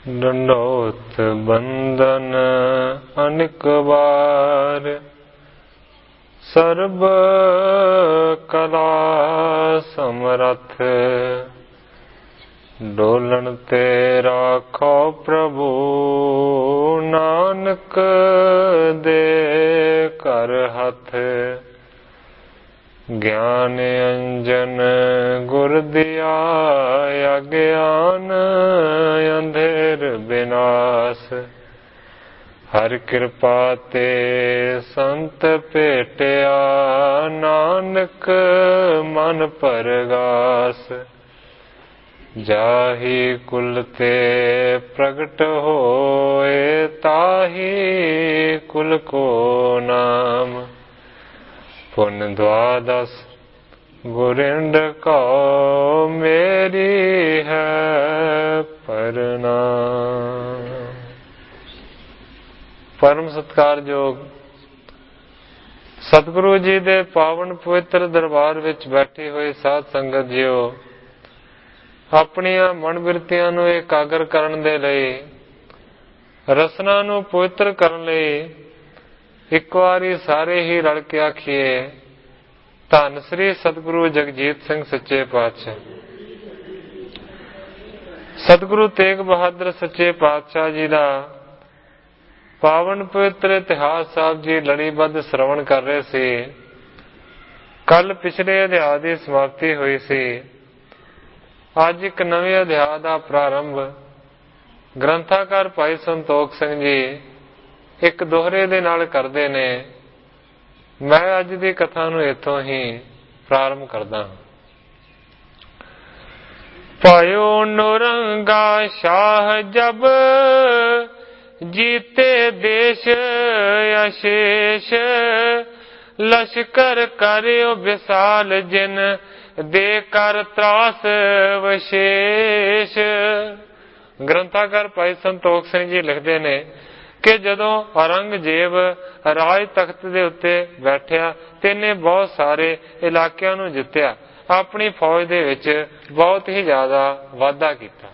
ਡੰਡੋਤ ਬੰਦਨ ਅਨਿਕ ਵਾਰ, ਸਰਬ ਕਲਾ ਸਮਰੱਥ। ਡੋਲਣ ਤੇ ਰਾਖੋ ਪ੍ਰਭੂ, ਨਾਨਕ ਦੇ ਘਰ ਹੱਥ। ਗਿਆਨ ਅੰਜਨ ਗੁਰ ਦਿਆ, ਅਗਿਆਨ ਅੰਧੇਰ ਬਿਨਾਸ਼। ਹਰ ਕਿਰਪਾ ਤੇ ਸੰਤ ਭੇਟਿਆ, ਨਾਨਕ ਮਨ ਪਰਗਾਸ। ਜਾਹੀ ਕੁਲ ਤੇ ਪ੍ਰਗਟ ਹੋਏ, ਤਾਹੀ ਕੁਲ ਕੋ ਨਾਮ। ਪੁਨ ਦਵਾਦਸ ਗੁਰਿੰਦ ਕਉ, ਮੇਰੀ ਹੈ ਪ੍ਰਣਾਮ। ਪਰਮ ਸਤਿਕਾਰਯੋਗ ਸਤਿਗੁਰੂ ਜੀ ਦੇ ਪਾਵਨ ਪਵਿੱਤਰ ਦਰਬਾਰ ਵਿੱਚ ਬੈਠੇ ਹੋਏ ਸਾਧ ਸੰਗਤ ਜੀਓ, ਆਪਣੀਆਂ ਮਨ ਬਿਰਤੀਆਂ ਨੂੰ ਇਕਾਗਰ ਕਰਨ ਦੇ ਲਈ, ਰਸਨਾ ਨੂੰ ਪਵਿੱਤਰ ਕਰਨ ਲਈ ਇੱਕ ਵਾਰੀ ਸਾਰੇ ਹੀ ਰਲ ਕੇ ਆਖੀਏ, ਧੰਨ ਸ੍ਰੀ ਸਤਿਗੁਰੂ ਜਗਜੀਤ ਸਿੰਘ ਸੱਚੇ ਪਾਤਸ਼ਾਹ। ਸਤਿਗੁਰੂ ਤੇਗ ਬਹਾਦਰ ਸੱਚੇ ਪਾਤਸ਼ਾਹ ਜੀ ਦਾ ਪਾਵਨ ਪਵਿੱਤਰ ਇਤਿਹਾਸ ਸਾਹਿਬ ਜੀ ਲੜੀਬੱਧ ਸ਼੍ਰਵਣ ਕਰ ਰਹੇ ਸੀ। ਕੱਲ ਪਿਛਲੇ ਅਧਿਆਇ ਦੀ ਸਮਾਪਤੀ ਹੋਈ ਸੀ। ਅੱਜ ਇੱਕ ਨਵੇਂ ਅਧਿਆਇ ਦਾ ਪ੍ਰਾਰੰਭ ਗ੍ਰੰਥਾਕਾਰ ਭਾਈ ਸੰਤੋਖ ਸਿੰਘ ਜੀ ਇੱਕ ਦੋਹਰੇ ਦੇ ਨਾਲ ਕਰਦੇ ਨੇ। ਮੈਂ ਅੱਜ ਦੀ ਕਥਾ ਨੂੰ ਇੱਥੋਂ ਹੀ ਪ੍ਰਾਰੰਭ ਕਰਦਾ ਹਾਂ। ਪਾਇਓ ਨੌਰੰਗਾ ਸ਼ਾਹ ਜਬ, ਜੀਤੇ ਦੇਸ਼ ਅਸ਼ੇਸ਼। ਲਸ਼ਕਰ ਕਰਿਓ ਵਿਸਾਲ, ਜਿਨ ਦੇ ਕਰ ਤਰਾਸ ਵਿਸ਼ੇਸ਼। ਗ੍ਰੰਥਾਕਾਰ ਭਾਈ ਸੰਤੋਖ ਸਿੰਘ ਜੀ ਲਿਖਦੇ ਨੇ ਕਿ ਜਦੋਂ ਔਰੰਗਜ਼ੇਬ ਰਾਜ ਤਖਤ ਦੇ ਉੱਤੇ ਬੈਠਿਆ ਤੇ ਇਹਨੇ ਬਹੁਤ ਸਾਰੇ ਇਲਾਕਿਆਂ ਨੂੰ ਜਿੱਤਿਆ, ਆਪਣੀ ਫੌਜ ਦੇ ਵਿੱਚ ਬਹੁਤ ਹੀ ਜ਼ਿਆਦਾ ਵਾਧਾ ਕੀਤਾ।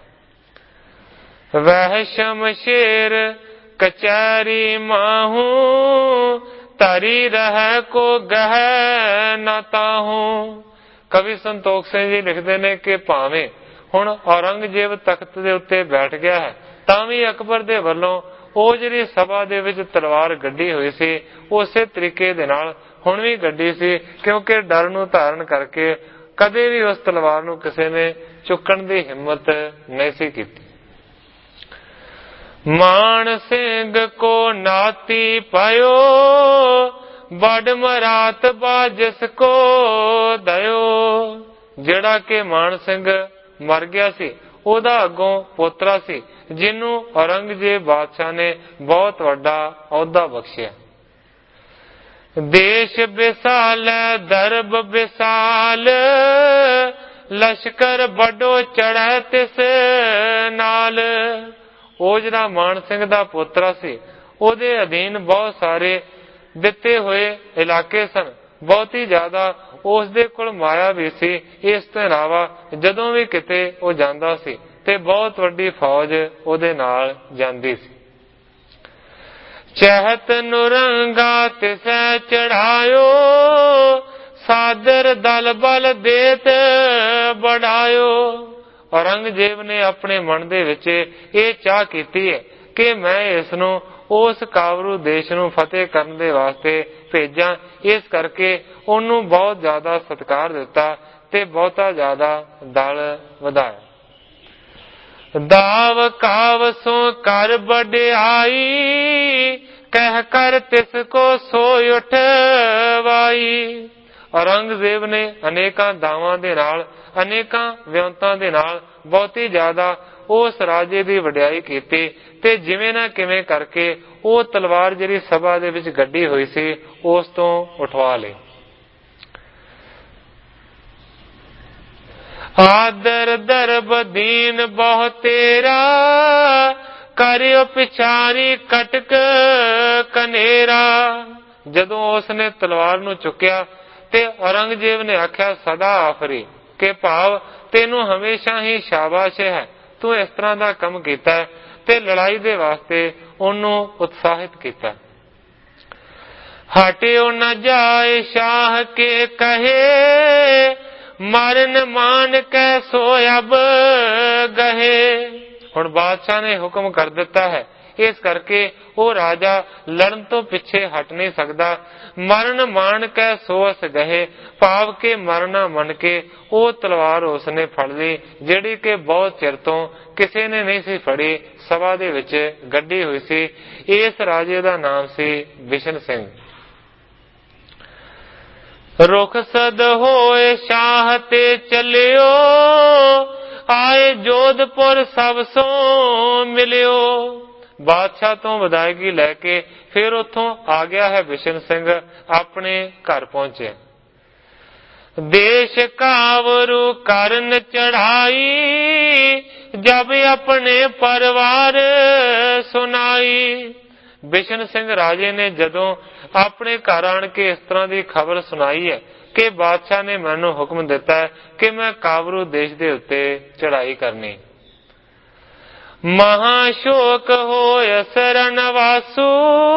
ਵਹਿ ਸ਼ਮਸ਼ੇਰ ਕਚਹਿਰੀ ਮਾਹੂ, ਧਰੀ ਰਹਿ ਕੋ ਗਹਿ ਨਾ ਤਾਹੂ। ਕਵੀ ਸੰਤੋਖ ਸਿੰਘ ਜੀ ਲਿਖਦੇ ਨੇ ਕਿ ਭਾਵੇਂ ਹੁਣ ਔਰੰਗਜ਼ੇਬ ਤਖਤ ਦੇ ਉੱਤੇ ਬੈਠ ਗਿਆ ਹੈ, ਤਾਂ ਵੀ ਅਕਬਰ ਦੇ ਵੱਲੋਂ ਉਹ ਜਿਹੜੀ ਸਭਾ ਦੇ ਵਿੱਚ ਤਲਵਾਰ ਗੱਡੀ ਹੋਈ ਸੀ, ਉਸੇ ਤਰੀਕੇ ਦੇ ਨਾਲ ਹੁਣ ਵੀ ਗੱਡੀ ਸੀ, ਕਿਉਂਕਿ ਡਰ ਨੂੰ ਧਾਰਨ ਕਰਕੇ ਕਦੇ ਵੀ ਉਸ ਤਲਵਾਰ ਨੂੰ ਕਿਸੇ ਨੇ ਚੁੱਕਣ ਦੀ ਹਿੰਮਤ ਨਹੀਂ ਸੀ ਕੀਤੀ। ਮਾਨ ਸਿੰਘ ਕੋ ਨਾਤੀ ਪਾਇਓ, ਬੜ ਮਰਾਤ ਬਾਜਸ ਕੋ ਦਇਓ। ਜਿਹੜਾ ਕਿ ਮਾਨ ਸਿੰਘ ਮਰ ਗਿਆ ਸੀ, ਉਹਦਾ ਅੱਗੋਂ ਪੋਤਰਾ ਸੀ, ਜਿਹਨੂੰ ਔਰੰਗਜ਼ੇਬ ਬਾਦਸ਼ਾਹ ਨੇ ਬਹੁਤ ਵੱਡਾ ਅਹੁਦਾ ਬਖਸ਼ਿਆ। ਦੇਸ਼ ਵਿਸਾਲ ਦਰਬ ਵਿਸਾਲ, ਲਸ਼ਕਰ ਵੱਡੋ ਚੜ੍ਹੈ ਤਿਸ ਨਾਲ। ਉਹ ਜਿਹੜਾ ਮਾਨ ਸਿੰਘ ਦਾ ਪੋਤਰਾ ਸੀ, ਉਹਦੇ ਅਧੀਨ ਬਹੁਤ ਸਾਰੇ ਦਿੱਤੇ ਹੋਏ ਇਲਾਕੇ ਸਨ, ਬਹੁਤ ਹੀ ਜ਼ਿਆਦਾ ਉਸ ਦੇ ਕੋਲ ਮਾਇਆ ਵੀ ਸੀ। ਇਸ ਤੋਂ ਇਲਾਵਾ ਜਦੋਂ ਵੀ ਕਿਤੇ ਉਹ ਜਾਂਦਾ ਸੀ ਤੇ ਬਹੁਤ ਵੱਡੀ ਫੌਜ ਉਹਦੇ ਨਾਲ ਜਾਂਦੀ ਸੀ। ਚਹਿਤ ਨੁਰੰਗਾ ਤਿਸੈ ਚੜਾਇਓ, ਸਾਦਰ ਦਲ ਬਲ ਦੇਤ ਬੜਾਇਓ। ਔਰੰਗਜ਼ੇਬ ਨੇ ਆਪਣੇ ਮਨ ਦੇ ਵਿੱਚ ਇਹ ਚਾਹ ਕੀਤੀ ਹੈ ਕਿ ਮੈਂ ਇਸ ਨੂੰ ਉਸ ਕਾਬਰੂ ਦੇਸ਼ ਨੂੰ ਫਤਿਹ ਕਰਨ ਦੇ ਵਾਸਤੇ ਭੇਜਾਂ। ਇਸ ਕਰਕੇ ਉਹਨੂੰ ਬਹੁਤ ਜ਼ਿਆਦਾ ਸਤਿਕਾਰ ਦਿੱਤਾ ਤੇ ਬਹੁਤਾ ਜ਼ਿਆਦਾ ਦਲ ਵਧਾਇਆ। ਦਾਵ ਕਾਵ ਸੋ ਕਰ ਵਡਿਆਈ, ਕਹਿ ਕਰ ਤਿਸ ਕੋ ਸੋਇ ਉਠਵਾਈ। ਔਰੰਗਜ਼ੇਬ ਨੇ ਅਨੇਕਾਂ ਦਾਵਾਂ ਦੇ ਨਾਲ, ਅਨੇਕਾਂ ਵਿਉਂਤਾਂ ਦੇ ਨਾਲ ਬਹੁਤੀ ਜ਼ਿਆਦਾ ਉਸ ਰਾਜੇ ਦੀ ਵਡਿਆਈ ਕੀਤੀ ਤੇ ਜਿਵੇਂ ਨਾ ਕਿਵੇਂ ਕਰਕੇ ਉਹ ਤਲਵਾਰ ਜਿਹੜੀ ਸਭਾ ਦੇ ਵਿੱਚ ਗੱਡੀ ਹੋਈ ਸੀ, ਉਸ ਤੋਂ ਉਠਵਾ ਲਈ। ਆਦਰ ਦਰਬ ਦੀਨ ਬਹੁ ਤੇਰਾ, ਕਰਿਓ ਪਿਛਾਰੀ ਕਟਕ ਕਨੇਰਾ। ਜਦੋਂ ਉਸਨੇ ਤਲਵਾਰ ਨੂੰ ਚੁੱਕਿਆ ਤੇ ਔਰੰਗਜ਼ੇਬ ਨੇ ਆਖਿਆ, ਸਦਾ ਆਫਰੀ, ਕਿ ਭਾਵ ਤੈਨੂੰ ਹਮੇਸ਼ਾ ਹੀ ਸ਼ਾਬਾਸ਼ ਹੈ, ਤੂੰ ਇਸ ਤਰ੍ਹਾਂ ਦਾ ਕੰਮ ਕੀਤਾ ਤੇ ਲੜਾਈ ਦੇ ਵਾਸਤੇ ਉਹਨੂੰ ਉਤਸ਼ਾਹਿਤ ਕੀਤਾ। ਹਟਿਓ ਨ ਜਾਏ ਸ਼ਾਹ ਕੇ ਕਹੇ, ਮਰਨ ਮਾਨ ਕੈ ਸੋ ਅਬ ਗਹੇ। ਹੁਣ ਬਾਦਸ਼ਾਹ ਨੇ ਹੁਕਮ ਕਰ ਦਿੱਤਾ ਹੈ, ਇਸ ਕਰਕੇ ਉਹ ਰਾਜਾ ਲੜਨ ਤੋਂ ਪਿੱਛੇ ਹਟ ਨਹੀਂ ਸਕਦਾ। ਮਰਨ ਮਾਣ ਕੈ ਸੋ ਅਸ ਗਹੇ, ਭਾਵ ਕੇ ਮਰਨਾ ਮੰਨ ਕੇ ਉਹ ਤਲਵਾਰ ਉਸਨੇ ਫੜ ਲਈ, ਜਿਹੜੀ ਕਿ ਬਹੁਤ ਚਿਰ ਤੋਂ ਕਿਸੇ ਨੇ ਨਹੀਂ ਸੀ ਫੜੀ, ਸਭਾ ਦੇ ਵਿੱਚ ਗੱਡੀ ਹੋਈ ਸੀ। ਇਸ ਰਾਜੇ ਦਾ ਨਾਮ ਸੀ ਬਿਸ਼ਨ ਸਿੰਘ। ਰੁਖਸਦ ਹੋਏ ਸ਼ਾਹ ਤੇ ਚਲਿਓ, ਆਏ ਜੋਧਪੁਰ ਸਭ ਸੋ ਮਿਲਿਓ। ਬਾਦਸ਼ਾਹ ਤੋਂ ਵਿਦਾਇਗੀ ਲੈ ਕੇ ਫਿਰ ਉੱਥੋਂ ਆ ਗਿਆ ਹੈ ਬਿਸ਼ਨ ਸਿੰਘ, ਆਪਣੇ ਘਰ ਪਹੁੰਚਿਆ। ਦੇਸ਼ ਕਾਵਰੂ ਕਰਨ ਚੜਾਈ, ਜਬ ਆਪਣੇ ਪਰਿਵਾਰ ਸੁਨਾਈ। ਬਿਸ਼ਨ ਸਿੰਘ ਰਾਜੇ ਨੇ ਜਦੋਂ ਆਪਣੇ ਘਰ ਆਣ ਕੇ ਇਸ ਤਰ੍ਹਾਂ ਦੀ ਖਬਰ ਸੁਣਾਈ ਹੈ ਕਿ ਬਾਦਸ਼ਾਹ ਨੇ ਮੈਨੂੰ ਹੁਕਮ ਦਿੱਤਾ ਹੈ ਕਿ ਮੈਂ ਕਾਵਰੂ ਦੇਸ਼ ਦੇ ਉੱਤੇ ਚੜਾਈ ਕਰਨੀ। ਮਹਾਸ਼ੋਕ ਹੋਇ ਸਰਨ ਵਾਸੂ,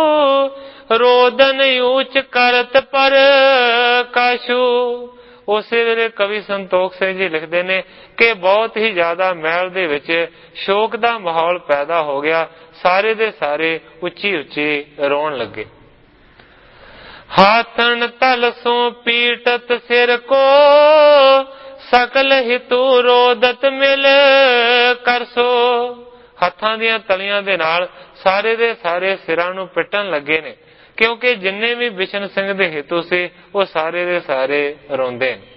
ਰੋਦਨ ਊਚ ਕਰਤ ਪਰ ਕਾਸ਼ੂ। ਉਸੇ ਵੇਲੇ ਕਵੀ ਸੰਤੋਖ ਸਿੰਘ ਜੀ ਲਿਖਦੇ ਨੇ ਕਿ ਬਹੁਤ ਹੀ ਜ਼ਿਆਦਾ ਮਹਿਲ ਦੇ ਵਿੱਚ ਸ਼ੋਕ ਦਾ ਮਾਹੌਲ ਪੈਦਾ ਹੋ ਗਿਆ। ਸਾਰੇ ਦੇ ਸਾਰੇ ਉੱਚੀ ਉੱਚੀ ਰੋਣ ਲੱਗੇ। ਹਾਥਨ ਤਲ ਸੋ ਪੀਟਤ ਸਿਰ ਕੋ, ਸਕਲ ਹਿਤੂ ਰੋਦਤ ਮਿਲ ਕਰਸੋ। ਹੱਥਾਂ ਦੀਆਂ ਤਲੀਆਂ ਦੇ ਨਾਲ ਸਾਰੇ ਦੇ ਸਾਰੇ ਸਿਰਾਂ ਨੂੰ ਪਿੱਟਣ ਲੱਗੇ ਨੇ, ਕਿਉਂਕਿ ਜਿੰਨੇ ਵੀ ਬਿਸ਼ਨ ਸਿੰਘ ਦੇ ਹਿਤੂ ਸੀ ਉਹ ਸਾਰੇ ਦੇ ਸਾਰੇ ਰੋਂਦੇ ਨੇ।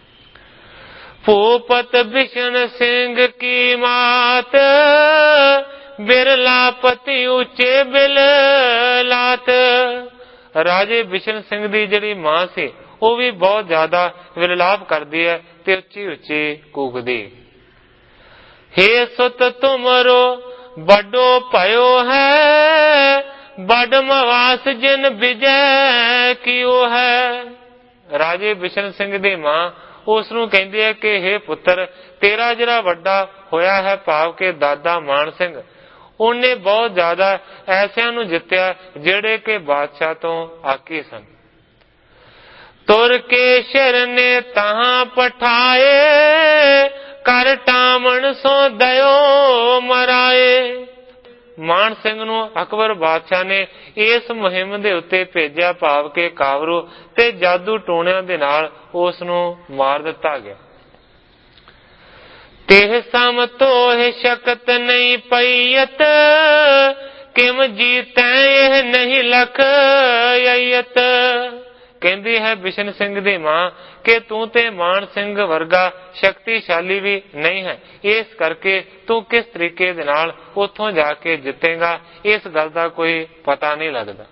ਭੂਪਤ ਬਿਸ਼ਨ ਸਿੰਘ ਕੀ ਮਾਤ, ਬਿਰਲਾ ਪਤੀ ਉੱਚੇ ਬਿਲ ਲਾਤ। ਰਾਜੇ ਬਿਸ਼ਨ ਸਿੰਘ ਦੀ ਜਿਹੜੀ ਮਾਂ ਸੀ ਉਹ ਵੀ ਬਹੁਤ ਜ਼ਿਆਦਾ ਵਿਰਲਾਪ ਕਰਦੀ ਹੈ ਤੇ ਉੱਚੀ ਉੱਚੀ ਕੂਕਦੀ। ਹੇ ਸੁਤ ਤੁਮਰੋ ਵੱਡੋ ਭਇਓ ਹੈ, ਬੜ ਮਵਾਸ ਜਿਨ ਵਿਜੈ ਕੀਓ ਹੈ। ਰਾਜੇ ਬਿਸ਼ਨ ਸਿੰਘ ਦੀ ਮਾਂ ਉਸ ਨੂੰ ਕਹਿੰਦੀ ਹੈ ਕਿ ਹੇ ਪੁੱਤਰ, ਤੇਰਾ ਜਿਹੜਾ ਵੱਡਾ ਹੋਇਆ ਹੈ, ਭਾਵ ਕਿ ਦਾਦਾ ਮਾਨ ਸਿੰਘ, ਉਹਨੇ ਬਹੁਤ ਜ਼ਿਆਦਾ ਐਸਿਆਂ ਨੂੰ ਜਿੱਤਿਆ ਜਿਹੜੇ ਕਿ ਬਾਦਸ਼ਾਹ ਤੋਂ ਆਕੀ ਸਨ। ਤੁਰ ਕੇ ਸ਼ਰ ਨੇ ਤਹਾਂ ਪਠਾਏ, ਕਰ ਟਾਮਣ ਸੋ ਦਇਓ ਮਰਾਏ। ਮਾਨ ਸਿੰਘ ਨੂੰ ਅਕਬਰ ਬਾਦਸ਼ਾਹ ਨੇ ਇਸ ਮੁਹਿੰਮ ਦੇ ਉੱਤੇ ਭੇਜਿਆ, ਭਾਵ ਕਿ ਕਾਵਰੂ, ਤੇ ਜਾਦੂ ਟੋਣਿਆਂ ਦੇ ਨਾਲ ਉਸ ਨੂੰ ਮਾਰ ਦਿੱਤਾ ਗਿਆ। ਤੇਹ ਸਮ ਤੋਹ ਸ਼ਕਤ ਨਹੀਂ ਪਈਅਤ, ਕਿਮ ਜੀਤੈ ਇਹ ਨਹੀਂ ਲਖ ਅਯਤ। ਕਹਿੰਦੀ ਹੈ ਬਿਸ਼ਨ ਸਿੰਘ ਦੀ ਮਾਂ ਕਿ ਤੂੰ ਤੇ ਮਾਨ ਸਿੰਘ ਵਰਗਾ ਸ਼ਕਤੀਸ਼ਾਲੀ ਵੀ ਨਹੀਂ ਹੈ, ਇਸ ਕਰਕੇ ਤੂੰ ਕਿਸ ਤਰੀਕੇ ਦੇ ਨਾਲ ਉੱਥੋਂ ਜਾ ਕੇ ਜਿੱਤੇਗਾ, ਇਸ ਗੱਲ ਦਾ ਕੋਈ ਪਤਾ ਨਹੀਂ ਲੱਗਦਾ।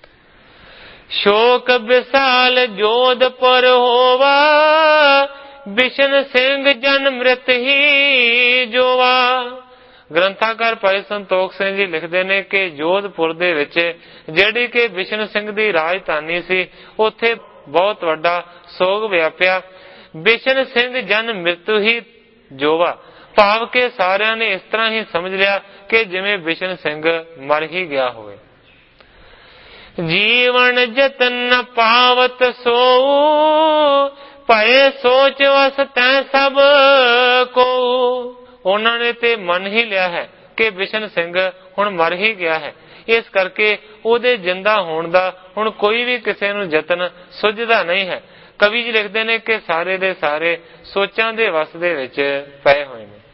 ਸ਼ੋਕ ਵਿਸਾਲ ਜੋਧਪੁਰ ਹੋਵਾ, ਬਿਸ਼ਨ ਸਿੰਘ ਜਨ ਮ੍ਰਿਤ ਹੀ ਜੋਵਾ। ਗ੍ਰੰਥਾਕਾਰ ਭਾਈ ਸੰਤੋਖ ਸਿੰਘ ਜੀ ਲਿਖਦੇ ਨੇ ਕਿ ਜੋਧਪੁਰ ਦੇ ਵਿੱਚ ਜਿਹੜੀ ਕਿ ਬਿਸ਼ਨ ਸਿੰਘ ਦੀ ਰਾਜਧਾਨੀ ਸੀ, ਉੱਥੇ ਬਹੁਤ ਵੱਡਾ ਸੋਗ ਵਿਆਪਿਆ। ਬਿਸ਼ਨ ਸਿੰਘ ਜਨ ਮ੍ਰਿਤੂ ਹੀ ਜੋਵਾ, ਭਾਵ ਕਿ ਸਾਰਿਆਂ ਨੇ ਇਸ ਤਰ੍ਹਾਂ ਹੀ ਸਮਝ ਲਿਆ ਕਿ ਜਿਵੇਂ ਬਿਸ਼ਨ ਸਿੰਘ ਮਰ ਹੀ ਗਿਆ ਹੋਵੇ। ਜੀਵਨ ਜਤਨ ਪਾਵਤ ਸੋ, ਭਏ ਸੋਚ ਵਸ ਤੈ ਸਭ ਕੋ। ਉਹਨਾਂ ਨੇ ਤੇ ਮੰਨ ਹੀ ਲਿਆ ਹੈ ਕਿ ਬਿਸ਼ਨ ਸਿੰਘ ਹੁਣ ਮਰ ਹੀ ਗਿਆ ਹੈ, ਇਸ ਕਰਕੇ ਉਹਦੇ ਜਿੰਦਾ ਹੋਣ ਦਾ ਹੁਣ ਕੋਈ ਵੀ ਕਿਸੇ ਨੂੰ ਯਤਨ ਸੁਝਦਾ ਨਹੀਂ ਹੈ। ਕਵੀ ਜੀ ਲਿਖਦੇ ਨੇ ਕਿ ਸਾਰੇ ਦੇ ਸਾਰੇ ਸੋਚਾਂ ਦੇ ਵਸ ਦੇ ਵਿੱਚ ਪਏ ਹੋਏ ਨੇ।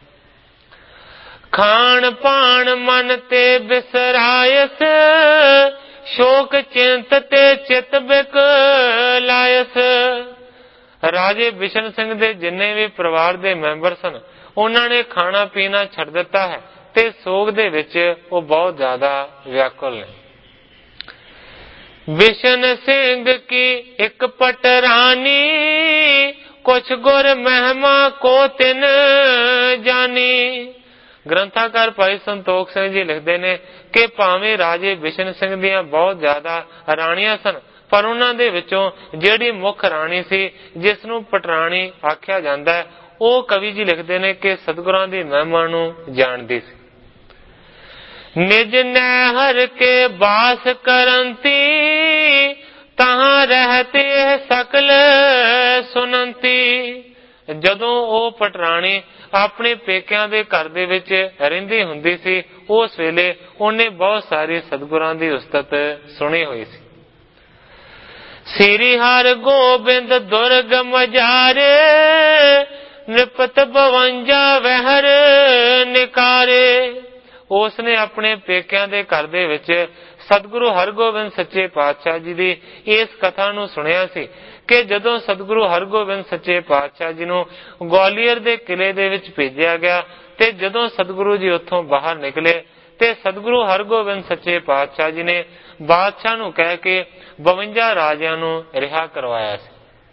ਖਾਣ ਪਾਣ ਮਨ ਤੇ ਬਿਸਰਾਇਸ, ਸ਼ੋਕ ਚਿੰਤ ਤੇ ਚਿਤ ਬਿਕ ਲਾਇਸ। ਰਾਜੇ ਬਿਸ਼ਨ ਸਿੰਘ ਦੇ ਜਿੰਨੇ ਵੀ ਪਰਿਵਾਰ ਦੇ ਮੈਂਬਰ ਸਨ, ਉਹਨਾਂ ਨੇ ਖਾਣਾ ਪੀਣਾ ਛੱਡ ਦਿੱਤਾ ਹੈ ਤੇ ਸੋਗ ਦੇ ਵਿੱਚ ਉਹ ਬਹੁਤ ਜ਼ਿਆਦਾ ਵਿਆਕੁਲ ਨੇ। ਬਿਸ਼ਨ ਸਿੰਘ ਕੀ ਇੱਕ ਪਟਰਾਨੀ, ਕੁਛ ਗੁਰ ਮਹਿਮਾ ਕੋ ਤਿਨ ਜਾਨੀ। ਗ੍ਰੰਥਾਕਾਰ ਭਾਈ ਸੰਤੋਖ ਸਿੰਘ ਜੀ ਲਿਖਦੇ ਨੇ ਕਿ ਭਾਵੇਂ ਰਾਜੇ ਬਿਸ਼ਨ ਸਿੰਘ ਦੀਆਂ ਬਹੁਤ ਜ਼ਿਆਦਾ ਰਾਣੀਆਂ ਸਨ, ਪਰ ਉਹਨਾਂ ਦੇ ਵਿੱਚੋਂ ਜਿਹੜੀ ਮੁੱਖ ਰਾਣੀ ਸੀ, ਜਿਸ ਨੂੰ ਪਟਰਾਣੀ ਆਖਿਆ ਜਾਂਦਾ ਹੈ, ਉਹ ਕਵੀ ਜੀ ਲਿਖਦੇ ਨੇ ਕਿ ਸਤਿਗੁਰਾਂ ਦੀ ਮਹਿਮਾ ਨੂੰ ਜਾਣਦੀ ਸੀ। ਨਿਜ ਨਹਿਰ ਕੇ ਬਾਸ ਕਰੰਤੀ, ਤਹਾਂ ਰਹਤੇ ਸਕਲ ਸੁਨੰਤੀ। ਜਦੋਂ ਉਹ ਪਟਰਾਣੀ ਆਪਣੇ ਪੇਕਿਆਂ ਦੇ ਘਰ ਦੇ ਵਿੱਚ ਰਹਿੰਦੀ ਹੁੰਦੀ ਸੀ, ਉਸ ਵੇਲੇ ਉਹਨੇ ਬਹੁਤ ਸਾਰੀ ਸਤਿਗੁਰਾਂ ਦੀ ਉਸਤਤ ਸੁਣੀ ਹੋਈ ਸੀ। ਸ੍ਰੀ ਹਰਿ ਗੋਬਿੰਦ ਦੁਰਗ ਮਜਾਰੇ, ਨਿਪਤ 52 ਵਹਿਰ ਨਿਕਾਰੇ। ਉਸ ਨੇ ਆਪਣੇ ਪੇਕਿਆਂ ਦੇ ਘਰ ਦੇ ਵਿੱਚ ਸਤਿਗੁਰੂ ਹਰਗੋਬਿੰਦ ਸੱਚੇ ਪਾਤਸ਼ਾਹ ਜੀ ਦੀ ਇਸ ਕਥਾ ਨੂੰ ਸੁਣਿਆ ਸੀ ਕਿ ਜਦੋਂ ਸਤਿਗੁਰੂ ਹਰਗੋਬਿੰਦ ਸੱਚੇ ਪਾਤਸ਼ਾਹ ਜੀ ਨੂੰ ਗਵਾਲੀਅਰ ਦੇ ਕਿਲੇ ਦੇ ਵਿੱਚ ਭੇਜਿਆ ਗਿਆ ਤੇ ਜਦੋਂ ਸਤਿਗੁਰੂ ਜੀ ਉੱਥੋਂ ਬਾਹਰ ਨਿਕਲੇ ਤੇ ਸਤਿਗੁਰੂ ਹਰਗੋਬਿੰਦ ਸੱਚੇ ਪਾਤਸ਼ਾਹ ਜੀ ਨੇ ਬਾਦਸ਼ਾਹ ਨੂੰ ਕਹਿ ਕੇ 52 ਰਾਜਿਆਂ ਨੂੰ ਰਿਹਾ ਕਰਵਾਇਆ ਸੀ।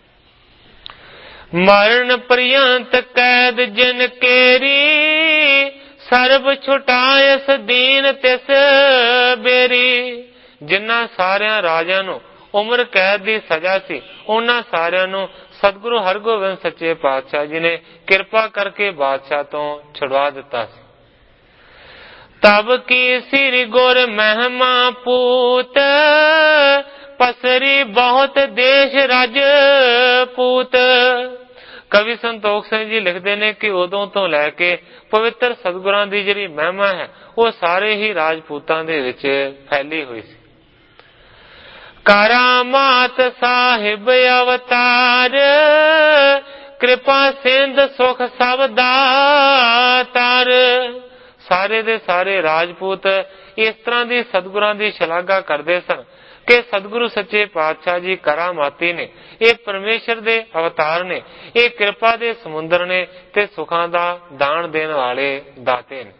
ਮਰਨ ਪ੍ਰਿਯੰਤ ਕੈਦ ਜਿਨ ਕੇਰੀ, ਸਰਬ ਛੁਟਾਇਸ ਦੀਨ ਤਿਸ ਬੇਰੀ। ਜਿਨ੍ਹਾਂ ਸਾਰਿਆਂ ਰਾਜਿਆਂ ਨੂੰ ਉਮਰ ਕੈਦ ਦੀ ਸਜ਼ਾ ਸੀ, ਉਹਨਾਂ ਸਾਰਿਆਂ ਨੂੰ ਸਤਿਗੁਰੂ ਹਰਗੋਬਿੰਦ ਸੱਚੇ ਪਾਤਸ਼ਾਹ ਜੀ ਨੇ ਕਿਰਪਾ ਕਰਕੇ ਬਾਦਸ਼ਾਹ ਤੋਂ ਛੁਡਵਾ ਦਿੱਤਾ ਸੀ। ਤਬ ਕੀ ਸ੍ਰੀ ਗੁਰ ਮਹਿਮਾ ਪੂਤ, ਪਸਰੀ ਬਹੁਤ ਦੇਸ਼ ਰਾਜਪੂਤ। ਕਵੀ ਸੰਤੋਖ ਸਿੰਘ ਜੀ ਲਿਖਦੇ ਨੇ ਕਿ ਉਦੋਂ ਤੋਂ ਲੈ ਕੇ ਪਵਿੱਤਰ ਸਤਿਗੁਰਾਂ ਦੀ ਜਿਹੜੀ ਮਹਿਮਾ ਹੈ ਉਹ ਸਾਰੇ ਹੀ ਰਾਜਪੂਤਾਂ ਦੇ ਵਿੱਚ ਫੈਲੀ ਹੋਈ ਸੀ। ਕਰਾਮਾਤ ਸਾਹਿਬ ਅਵਤਾਰ, ਕਿਰਪਾ ਸਿੰਧ ਸੁਖ ਸਭ ਦਾਤਾਰ। ਸਾਰੇ ਦੇ ਸਾਰੇ ਰਾਜਪੂਤ ਇਸ ਤਰ੍ਹਾਂ ਦੀ ਸਤਿਗੁਰਾਂ ਦੀ ਸ਼ਲਾਘਾ ਕਰਦੇ ਸਨ ਕਿ ਸਤਿਗੁਰੂ ਸੱਚੇ ਪਾਤਸ਼ਾਹ ਜੀ ਕਰਾਮਾਤੀ ਨੇ, ਇਹ ਪਰਮੇਸ਼ਰ ਦੇ ਅਵਤਾਰ ਨੇ, ਇਹ ਕਿਰਪਾ ਦੇ ਸਮੁੰਦਰ ਨੇ ਤੇ ਸੁਖਾਂ ਦਾ ਦਾਨ ਦੇਣ ਵਾਲੇ ਦਾਤੇ ਨੇ।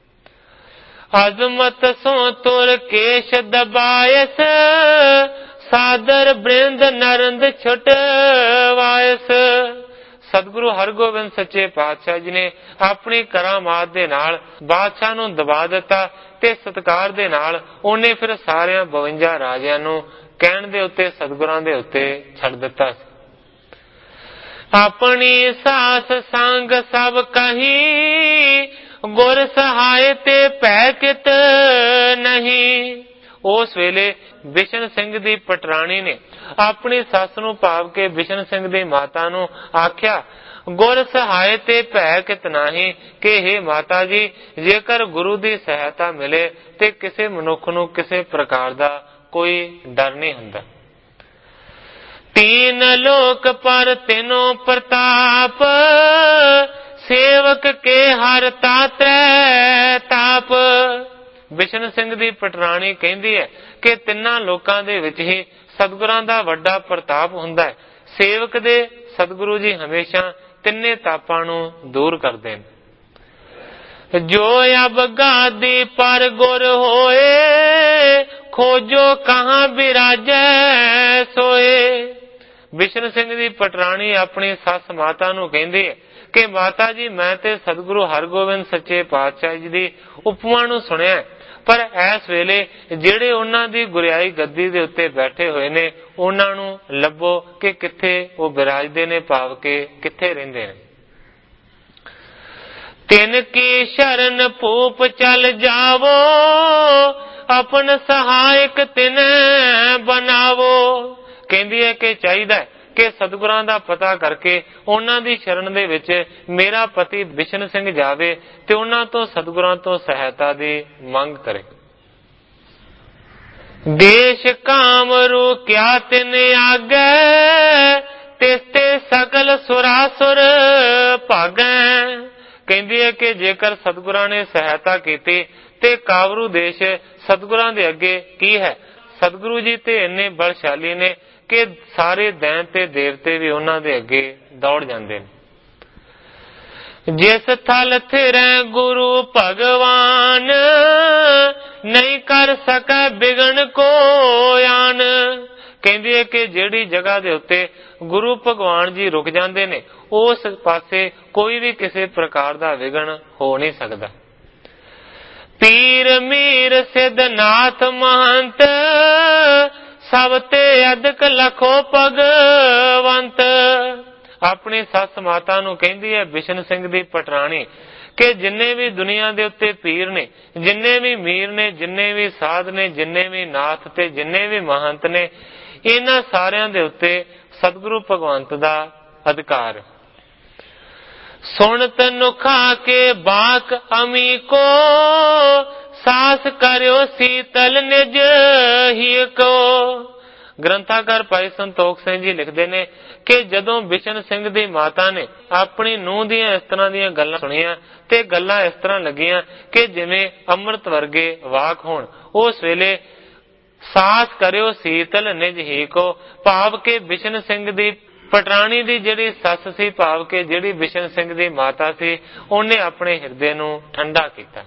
ਅਜ਼ਮਤ ਸੋ ਤੁਰ ਕੇਸ਼ ਦਬਾਇਸ, ਸਾਦਰ ਬ੍ਰਿੰਦ ਨਰੰਦ ਛੁਟਵਾਇਸ। ਸਤਿਗੁਰੂ ਹਰਗੋਬਿੰਦ ਸੱਚੇ ਪਾਤਸ਼ਾਹ ਜੀ ਨੇ ਆਪਣੀ ਕਰਾਮਾਤ ਦੇ ਨਾਲ ਬਾਦਸ਼ਾਹ ਨੂੰ ਦਬਾ ਦਿੱਤਾ ਤੇ ਸਤਿਕਾਰ ਦੇ ਨਾਲ ਉਹਨੇ ਫਿਰ ਸਾਰਿਆਂ 52 ਰਾਜਿਆਂ ਨੂੰ ਕਹਿਣ ਦੇ ਉੱਤੇ ਸਤਿਗੁਰਾਂ ਦੇ ਉੱਤੇ ਛੱਡ ਦਿੱਤਾ ਸੀ। ਆਪਣੀ ਸਾਸ ਸੰਗ ਸਭ ਕਹੀ, ਗੁਰ ਸਹਾਇ ਤੇ ਭੈ ਕਿਤ ਨਹੀਂ। ਉਸ ਵੇਲੇ ਬਿਸ਼ਨ ਸਿੰਘ ਦੀ ਪਟਰਾਣੀ ਨੇ ਆਪਣੀ ਸੱਸ ਨੂੰ ਭਾਵ ਕੇ ਬਿਸ਼ਨ ਸਿੰਘ ਦੀ ਮਾਤਾ ਨੂੰ ਆਖਿਆ, ਗੁਰ ਸਹਾਇ ਤੇ ਭੈ ਕਿਤ ਨਹੀਂ, ਕਿ हे ਮਾਤਾ ਜੀ, ਜੇਕਰ ਗੁਰੂ ਦੀ ਸਹਾਇਤਾ ਮਿਲੇ ਤੇ ਕਿਸੇ ਮਨੁੱਖ ਨੂੰ ਕਿਸੇ ਪ੍ਰਕਾਰ ਦਾ ਕੋਈ ਡਰ ਨਹੀਂ ਹੁੰਦਾ। ਤੀਨ ਲੋਕ ਪਰ ਤਿਨੋ ਪ੍ਰਤਾਪ, ਸੇਵਕ ਕੇ ਹਰ ਤਾਤਰੈ ਤਾਪ। ਬਿਸ਼ਨ ਸਿੰਘ ਦੀ ਪਟਰਾਣੀ ਕਹਿੰਦੀ ਹੈ ਕਿ ਤਿੰਨਾਂ ਲੋਕਾਂ ਦੇ ਵਿੱਚ ਹੀ ਸਤਿਗੁਰਾਂ ਦਾ ਵੱਡਾ ਪ੍ਰਤਾਪ ਹੁੰਦਾ ਹੈ। ਸੇਵਕ ਦੇ ਸਤਿਗੁਰੂ ਜੀ ਹਮੇਸ਼ਾ ਤਿੰਨੇ ਤਾਪਾਂ ਨੂੰ ਦੂਰ ਕਰਦੇ ਨੇ। ਜੋ ਅਬ ਗਾਦੀ ਪਰ ਗੁਰ ਹੋਏ, ਖੋਜੋ ਕਹਾਂ ਬਿਰਾਜੈ ਸੋਏ। ਬਿਸ਼ਨ ਸਿੰਘ ਦੀ ਪਟਰਾਣੀ ਆਪਣੀ ਸੱਸ ਮਾਤਾ ਨੂੰ ਕਹਿੰਦੀ ਹੈ ਕਿ ਮਾਤਾ ਜੀ, ਮੈਂ ਤੇ ਸਤਿਗੁਰੂ ਹਰਗੋਬਿੰਦ ਸੱਚੇ ਪਾਤਸ਼ਾਹ ਜੀ ਦੀ ਉਪਮਾ ਨੂੰ ਸੁਣਿਆ, ਪਰ ਇਸ ਵੇਲੇ ਜਿਹੜੇ ਉਹਨਾਂ ਦੀ ਗੁਰਿਆਈ ਗੱਦੀ ਦੇ ਉੱਤੇ ਬੈਠੇ ਹੋਏ ਨੇ ਉਹਨਾਂ ਨੂੰ ਲੱਭੋ ਕਿ ਕਿੱਥੇ ਉਹ ਬਿਰਾਜਦੇ ਨੇ, ਭਾਵ ਕਿ ਕਿੱਥੇ ਰਹਿੰਦੇ ਨੇ। ਤਿਨ ਕੀ ਸ਼ਰਨ ਭੂਪ ਚਲ ਜਾਵੋ, ਆਪਨ ਸਹਾਇਕ ਤਿਨ ਬਣਾਵੋ। ਕਹਿੰਦੀ ਹੈ ਕਿ ਚਾਹੀਦਾ ਕਿ ਸਤਿਗੁਰਾਂ ਦਾ ਪਤਾ ਕਰਕੇ ਉਹਨਾਂ ਦੀ ਸ਼ਰਨ ਦੇ ਵਿੱਚ ਮੇਰਾ ਪਤੀ ਬਿਸ਼ਨ ਸਿੰਘ ਜਾਵੇ ਤੇ ਉਹਨਾਂ ਤੋਂ ਸਤਿਗੁਰਾਂ ਤੋਂ ਸਹਾਇਤਾ ਦੀ ਮੰਗ ਕਰੇ। ਦੇਸ਼ ਕਾਮਰੂ ਕਿਆ ਤਿਨ ਆਗੈ, ਤਿਸ ਤੇ ਸਕਲ ਸੁਰਾਸੁਰ ਭਾਗੈ। ਕਹਿੰਦੀ ਹੈ ਕਿ ਜੇਕਰ ਸਤਿਗੁਰਾਂ ਨੇ ਸਹਾਇਤਾ ਕੀਤੀ ਤੇ ਕਾਵਰੂ ਦੇਸ਼ ਸਤਿਗੁਰਾਂ ਦੇ ਅੱਗੇ ਕੀ ਹੈ। ਸਤਿਗੁਰੂ ਜੀ ਤੇ ਇੰਨੇ ਬਲਸ਼ਾਲੀ ਨੇ ਕਿ ਸਾਰੇ ਦੈਂਤ ਤੇ ਦੇਵਤੇ ਵੀ ਉਹਨਾਂ ਦੇ ਅੱਗੇ ਦੌੜ ਜਾਂਦੇ ਨੇ। ਜਿਸ ਥਲ ਥਿਰੈ ਗੁਰੂ ਭਗਵਾਨ, ਨਹੀਂ ਕਰ ਸਕੈ ਬਿਗਨ ਕੋ ਆਨ। ਕਹਿੰਦੀ ਹੈ ਕਿ ਜਿਹੜੀ ਜਗ੍ਹਾ ਦੇ ਉੱਤੇ ਗੁਰੂ ਭਗਵਾਨ ਜੀ ਰੁਕ ਜਾਂਦੇ ਨੇ ਉਸ ਪਾਸੇ ਕੋਈ ਵੀ ਕਿਸੇ ਪ੍ਰਕਾਰ ਦਾ ਵਿਗਨ ਹੋ ਨਹੀਂ ਸਕਦਾ। ਪੀਰ ਮੀਰ ਸਿੱਧਨਾਥ ਮਹੰਤ, ਸਭ ਤੇ ਅਦਕ ਲਖੋ ਭਗਵੰਤ। ਆਪਣੀ ਸੱਸ ਮਾਤਾ ਨੂੰ ਕਹਿੰਦੀ ਹੈ ਬਿਸ਼ਨ ਸਿੰਘ ਦੀ ਪਟਰਾਣੀ ਕਿ ਜਿੰਨੇ ਵੀ ਦੁਨੀਆ ਦੇ ਉੱਤੇ ਪੀਰ ਨੇ, ਜਿੰਨੇ ਵੀ ਮੀਰ ਨੇ, ਜਿੰਨੇ ਵੀ ਸਾਧ ਨੇ, ਜਿੰਨੇ ਵੀ ਨਾਥ ਤੇ ਜਿੰਨੇ ਵੀ ਮਹੰਤ ਨੇ, ਇਹਨਾਂ ਸਾਰਿਆਂ ਦੇ ਉੱਤੇ ਸਤਿਗੁਰੂ ਭਗਵੰਤ ਦਾ ਅਧਿਕਾਰ। ਸੁਣ ਤਨੁਖਾ ਕੇ ਬਾਕ ਅਮੀ ਕੋ, ਸਾਸ ਕਰਿਓ ਸੀਤਲ ਨਿਜ ਹੀ ਕੋ। ਗ੍ਰੰਥਾਕਾਰ ਭਾਈ ਸੰਤੋਖ ਸਿੰਘ ਜੀ ਲਿਖਦੇ ਨੇ ਕਿ ਜਦੋਂ ਬਿਸ਼ਨ ਸਿੰਘ ਦੀ ਮਾਤਾ ਨੇ ਆਪਣੀ ਨੂੰਹ ਦੀਆਂ ਇਸ ਤਰ੍ਹਾਂ ਦੀਆਂ ਗੱਲਾਂ ਸੁਣੀਆਂ ਤੇ ਗੱਲਾਂ ਇਸ ਤਰ੍ਹਾਂ ਲੱਗੀਆਂ ਕਿ ਜਿਵੇਂ ਅੰਮ੍ਰਿਤ ਵਰਗੇ ਵਾਕ ਹੋਣ। ਉਸ ਵੇਲੇ ਸਾਸ ਕਰਿਓ ਸੀਤਲ ਨਿਜ ਹੀ ਕੋ, ਭਾਵ ਕਿ ਬਿਸ਼ਨ ਸਿੰਘ ਦੀ ਪਟਰਾਣੀ ਦੀ ਜਿਹੜੀ ਸੱਸ ਸੀ, ਭਾਵ ਕਿ ਜਿਹੜੀ ਬਿਸ਼ਨ ਸਿੰਘ ਦੀ ਮਾਤਾ ਸੀ, ਉਹਨੇ ਆਪਣੇ ਹਿਰਦੇ ਨੂੰ ਠੰਡਾ ਕੀਤਾ।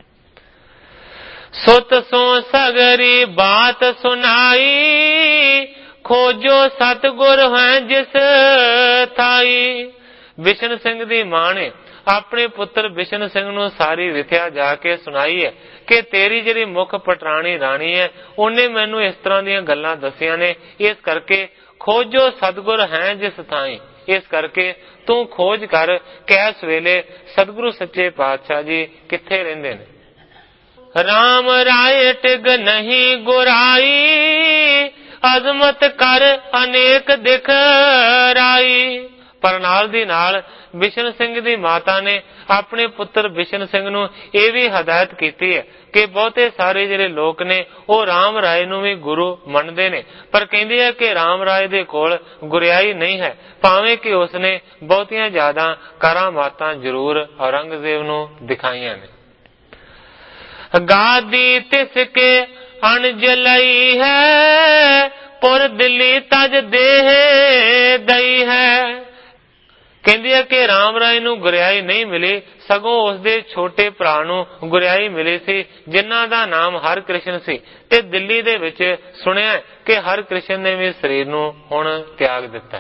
ਸੁਤ ਸੋ ਸਗਰੀ ਬਾਤ ਸੁਨਾਈ, ਖੋਜੋ ਸਤਿਗੁਰ ਹੈ ਜਿਸ ਥਾਈ। ਬਿਸ਼ਨ ਸਿੰਘ ਦੀ ਮਾਂ ਨੇ ਆਪਣੇ ਪੁੱਤਰ ਬਿਸ਼ਨ ਸਿੰਘ ਨੂੰ ਸਾਰੀ ਵਿਥਿਆ ਜਾ ਕੇ ਸੁਣਾਈ ਹੈ ਕਿ ਤੇਰੀ ਜਿਹੜੀ ਮੁੱਖ ਪਟਰਾਣੀ ਰਾਣੀ ਹੈ, ਉਹਨੇ ਮੈਨੂੰ ਇਸ ਤਰ੍ਹਾਂ ਦੀਆਂ ਗੱਲਾਂ ਦੱਸੀਆਂ ਨੇ, ਇਸ ਕਰਕੇ ਖੋਜੋ ਸਤਿਗੁਰ ਹੈ ਜਿਸ ਥਾਈ। ਇਸ ਕਰਕੇ ਤੂੰ ਖੋਜ ਕਰ ਕਿ ਇਸ ਵੇਲੇ ਸਤਿਗੁਰੂ ਸੱਚੇ ਪਾਤਸ਼ਾਹ ਜੀ ਕਿੱਥੇ ਰਹਿੰਦੇ ਨੇ। ਰਾਮ ਰਾਏ ਟਿਗ ਨਹੀਂ ਗੁਰਾਈ, ਅਜ਼ਮਤ ਕਰ ਅਨੇਕ ਦਿਖ ਰਾਈ। ਪਰ ਨਾਲ ਦੀ ਨਾਲ ਬਿਸ਼ਨ ਸਿੰਘ ਦੀ ਮਾਤਾ ਨੇ ਆਪਣੇ ਪੁੱਤਰ ਬਿਸ਼ਨ ਸਿੰਘ ਨੂੰ ਇਹ ਵੀ ਹਦਾਇਤ ਕੀਤੀ ਹੈ ਕਿ ਬਹੁਤੇ ਸਾਰੇ ਜਿਹੜੇ ਲੋਕ ਨੇ ਉਹ ਰਾਮ ਰਾਏ ਨੂੰ ਵੀ ਗੁਰੂ ਮੰਨਦੇ ਨੇ, ਪਰ ਕਹਿੰਦੇ ਆ ਕਿ ਰਾਮ ਰਾਏ ਦੇ ਕੋਲ ਗੁਰਿਆਈ ਨਹੀਂ ਹੈ, ਭਾਵੇਂ ਕਿ ਉਸਨੇ ਬਹੁਤੀਆਂ ਜ਼ਿਆਦਾ ਕਰਾਮਾਤਾਂ ਜ਼ਰੂਰ ਔਰੰਗਜ਼ੇਬ ਨੂੰ ਦਿਖਾਈਆਂ ਨੇ। ਗਾਦੀ ਤਿਸ ਕੇ ਅਣਜ ਲਈ ਹੈ, ਪੁਰ ਦਿੱਲੀ ਤਜ ਦੇਹ ਦਈ ਹੈ। ਕਹਿੰਦੀ ਹੈ ਕਿ ਰਾਮ ਰਾਏ ਨੂੰ ਗੁਰਿਆਈ ਨਹੀਂ ਮਿਲੀ, ਸਗੋਂ ਉਸਦੇ ਛੋਟੇ ਭਰਾ ਨੂੰ ਗੁਰਿਆਈ ਮਿਲੀ ਸੀ ਜਿਨ੍ਹਾਂ ਦਾ ਨਾਮ ਹਰਿ ਕ੍ਰਿਸ਼ਨ ਸੀ। ਤੇ ਦਿੱਲੀ ਦੇ ਵਿੱਚ ਸੁਣਿਆ ਕਿ ਹਰਿ ਕ੍ਰਿਸ਼ਨ ਨੇ ਵੀ ਸਰੀਰ ਨੂੰ ਹੁਣ ਤਿਆਗ ਦਿੱਤਾ।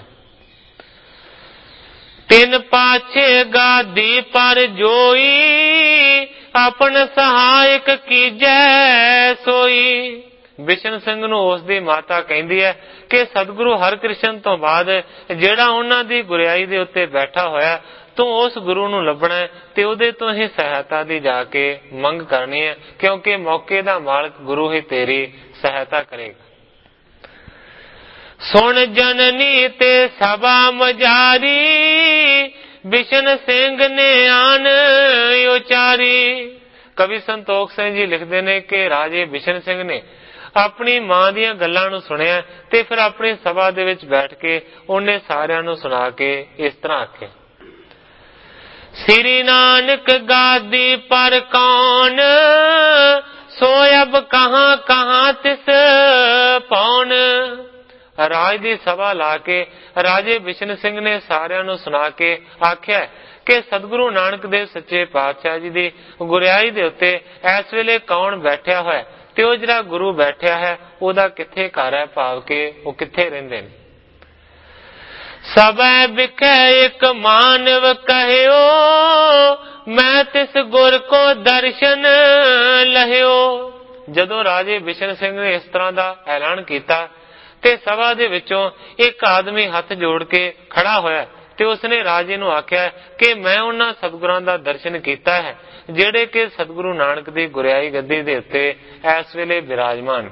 ਤਿੰਨ ਪਾਛੇ ਗਾਦੀ ਪਰ ਜੋਈ, ਆਪਨ ਸਹਾਇਕ ਕੀਜੈ ਸੋਈ। ਬਿਸ਼ਨ ਸਿੰਘ ਨੂੰ ਉਸ ਦੀ ਮਾਤਾ ਕਹਿੰਦੀ ਹੈ ਕਿ ਸਤਿਗੁਰੂ ਹਰਿਕ੍ਰਿਸ਼ਨ ਤੋਂ ਬਾਅਦ ਜਿਹੜਾ ਉਹਨਾਂ ਦੀ ਗੁਰਿਆਈ ਦੇ ਉੱਤੇ ਬੈਠਾ ਹੋਇਆ, ਤੂੰ ਉਸ ਗੁਰੂ ਨੂੰ ਲੱਭਣਾ ਤੇ ਉਹਦੇ ਤੋਂ ਹੀ ਸਹਾਇਤਾ ਦੀ ਜਾ ਕੇ ਮੰਗ ਕਰਨੀ ਹੈ, ਕਿਉਂਕਿ ਮੌਕੇ ਦਾ ਮਾਲਕ ਗੁਰੂ ਹੀ ਤੇਰੀ ਸਹਾਇਤਾ ਕਰੇਗਾ। ਸੁਣ ਜਨਨੀ ਤੇ ਸਭਾ ਮਜਾਰੀ, ਬਿਸ਼ਨ ਸਿੰਘ ਨੇ ਆਨ ਉਚਾਰੀ। ਕਵੀ ਸੰਤੋਖ ਸਿੰਘ ਜੀ ਲਿਖਦੇ ਨੇ ਕਿ ਰਾਜੇ ਬਿਸ਼ਨ ਸਿੰਘ ਨੇ ਆਪਣੀ ਮਾਂ ਦੀਆਂ ਗੱਲਾਂ ਨੂੰ ਸੁਣਿਆ ਤੇ ਫਿਰ ਆਪਣੀ ਸਭਾ ਦੇ ਵਿੱਚ ਬੈਠ ਕੇ ਉਹਨੇ ਸਾਰਿਆਂ ਨੂੰ ਸੁਣਾ ਕੇ ਇਸ ਤਰ੍ਹਾਂ ਆਖਿਆ। ਸ੍ਰੀ ਨਾਨਕ ਗਾਦੀ ਪਰ ਕੌਣ, ਸੋਇਬ ਕਹਾਂ ਕਹਾਂ ਤਿਸ ਪੌਣ। ਰਾਜ ਦੀ ਸਭਾ ਲਾ ਕੇ ਰਾਜੇ ਬਿਸ਼ਨ ਸਿੰਘ ਨੇ ਸਾਰਿਆਂ ਨੂੰ ਸੁਣਾ ਕੇ ਆਖਿਆ ਕਿ ਸਤਿਗੁਰੂ ਨਾਨਕ ਦੇਵ ਸੱਚੇ ਪਾਤਸ਼ਾਹ ਜੀ ਦੀ ਗੁਰਿਆਈ ਦੇ ਉੱਤੇ ਇਸ ਵੇਲੇ ਕੌਣ ਬੈਠਿਆ ਹੋਇਆ ਤੇ ਉਹ ਜਿਹੜਾ ਗੁਰੂ ਬੈਠਿਆ ਹੈ ਉਹਦਾ ਕਿੱਥੇ ਘਰ ਹੈ, ਭਾਵ ਕਿ ਉਹ ਕਿੱਥੇ ਰਹਿੰਦੇ ਨੇ। ਸਭੈ ਵਿਖੇ ਇੱਕ ਮਾਨਵ ਕਹਿਓ, ਮੈਂ ਤਿਸ ਗੁਰ ਕੋ ਦਰਸ਼ਨ ਲਹਿਓ। ਜਦੋਂ ਰਾਜੇ ਬਿਸ਼ਨ ਸਿੰਘ ਨੇ ਇਸ ਤਰ੍ਹਾਂ ਦਾ ਐਲਾਨ ਕੀਤਾ ਤੇ ਸਭਾ ਦੇ ਵਿੱਚੋਂ ਇੱਕ ਆਦਮੀ ਹੱਥ ਜੋੜ ਕੇ ਖੜਾ ਹੋਇਆ ਤੇ ਉਸਨੇ ਰਾਜੇ ਨੂੰ ਆਖਿਆ ਕਿ ਮੈਂ ਉਹਨਾਂ ਸਤਿਗੁਰਾਂ ਦਾ ਦਰਸ਼ਨ ਕੀਤਾ ਹੈ ਜਿਹੜੇ ਕਿ ਸਤਿਗੁਰੂ ਨਾਨਕ ਦੀ ਗੁਰਿਆਈ ਗੱਦੀ ਦੇ ਉੱਤੇ ਇਸ ਵੇਲੇ ਬਿਰਾਜਮਾਨ।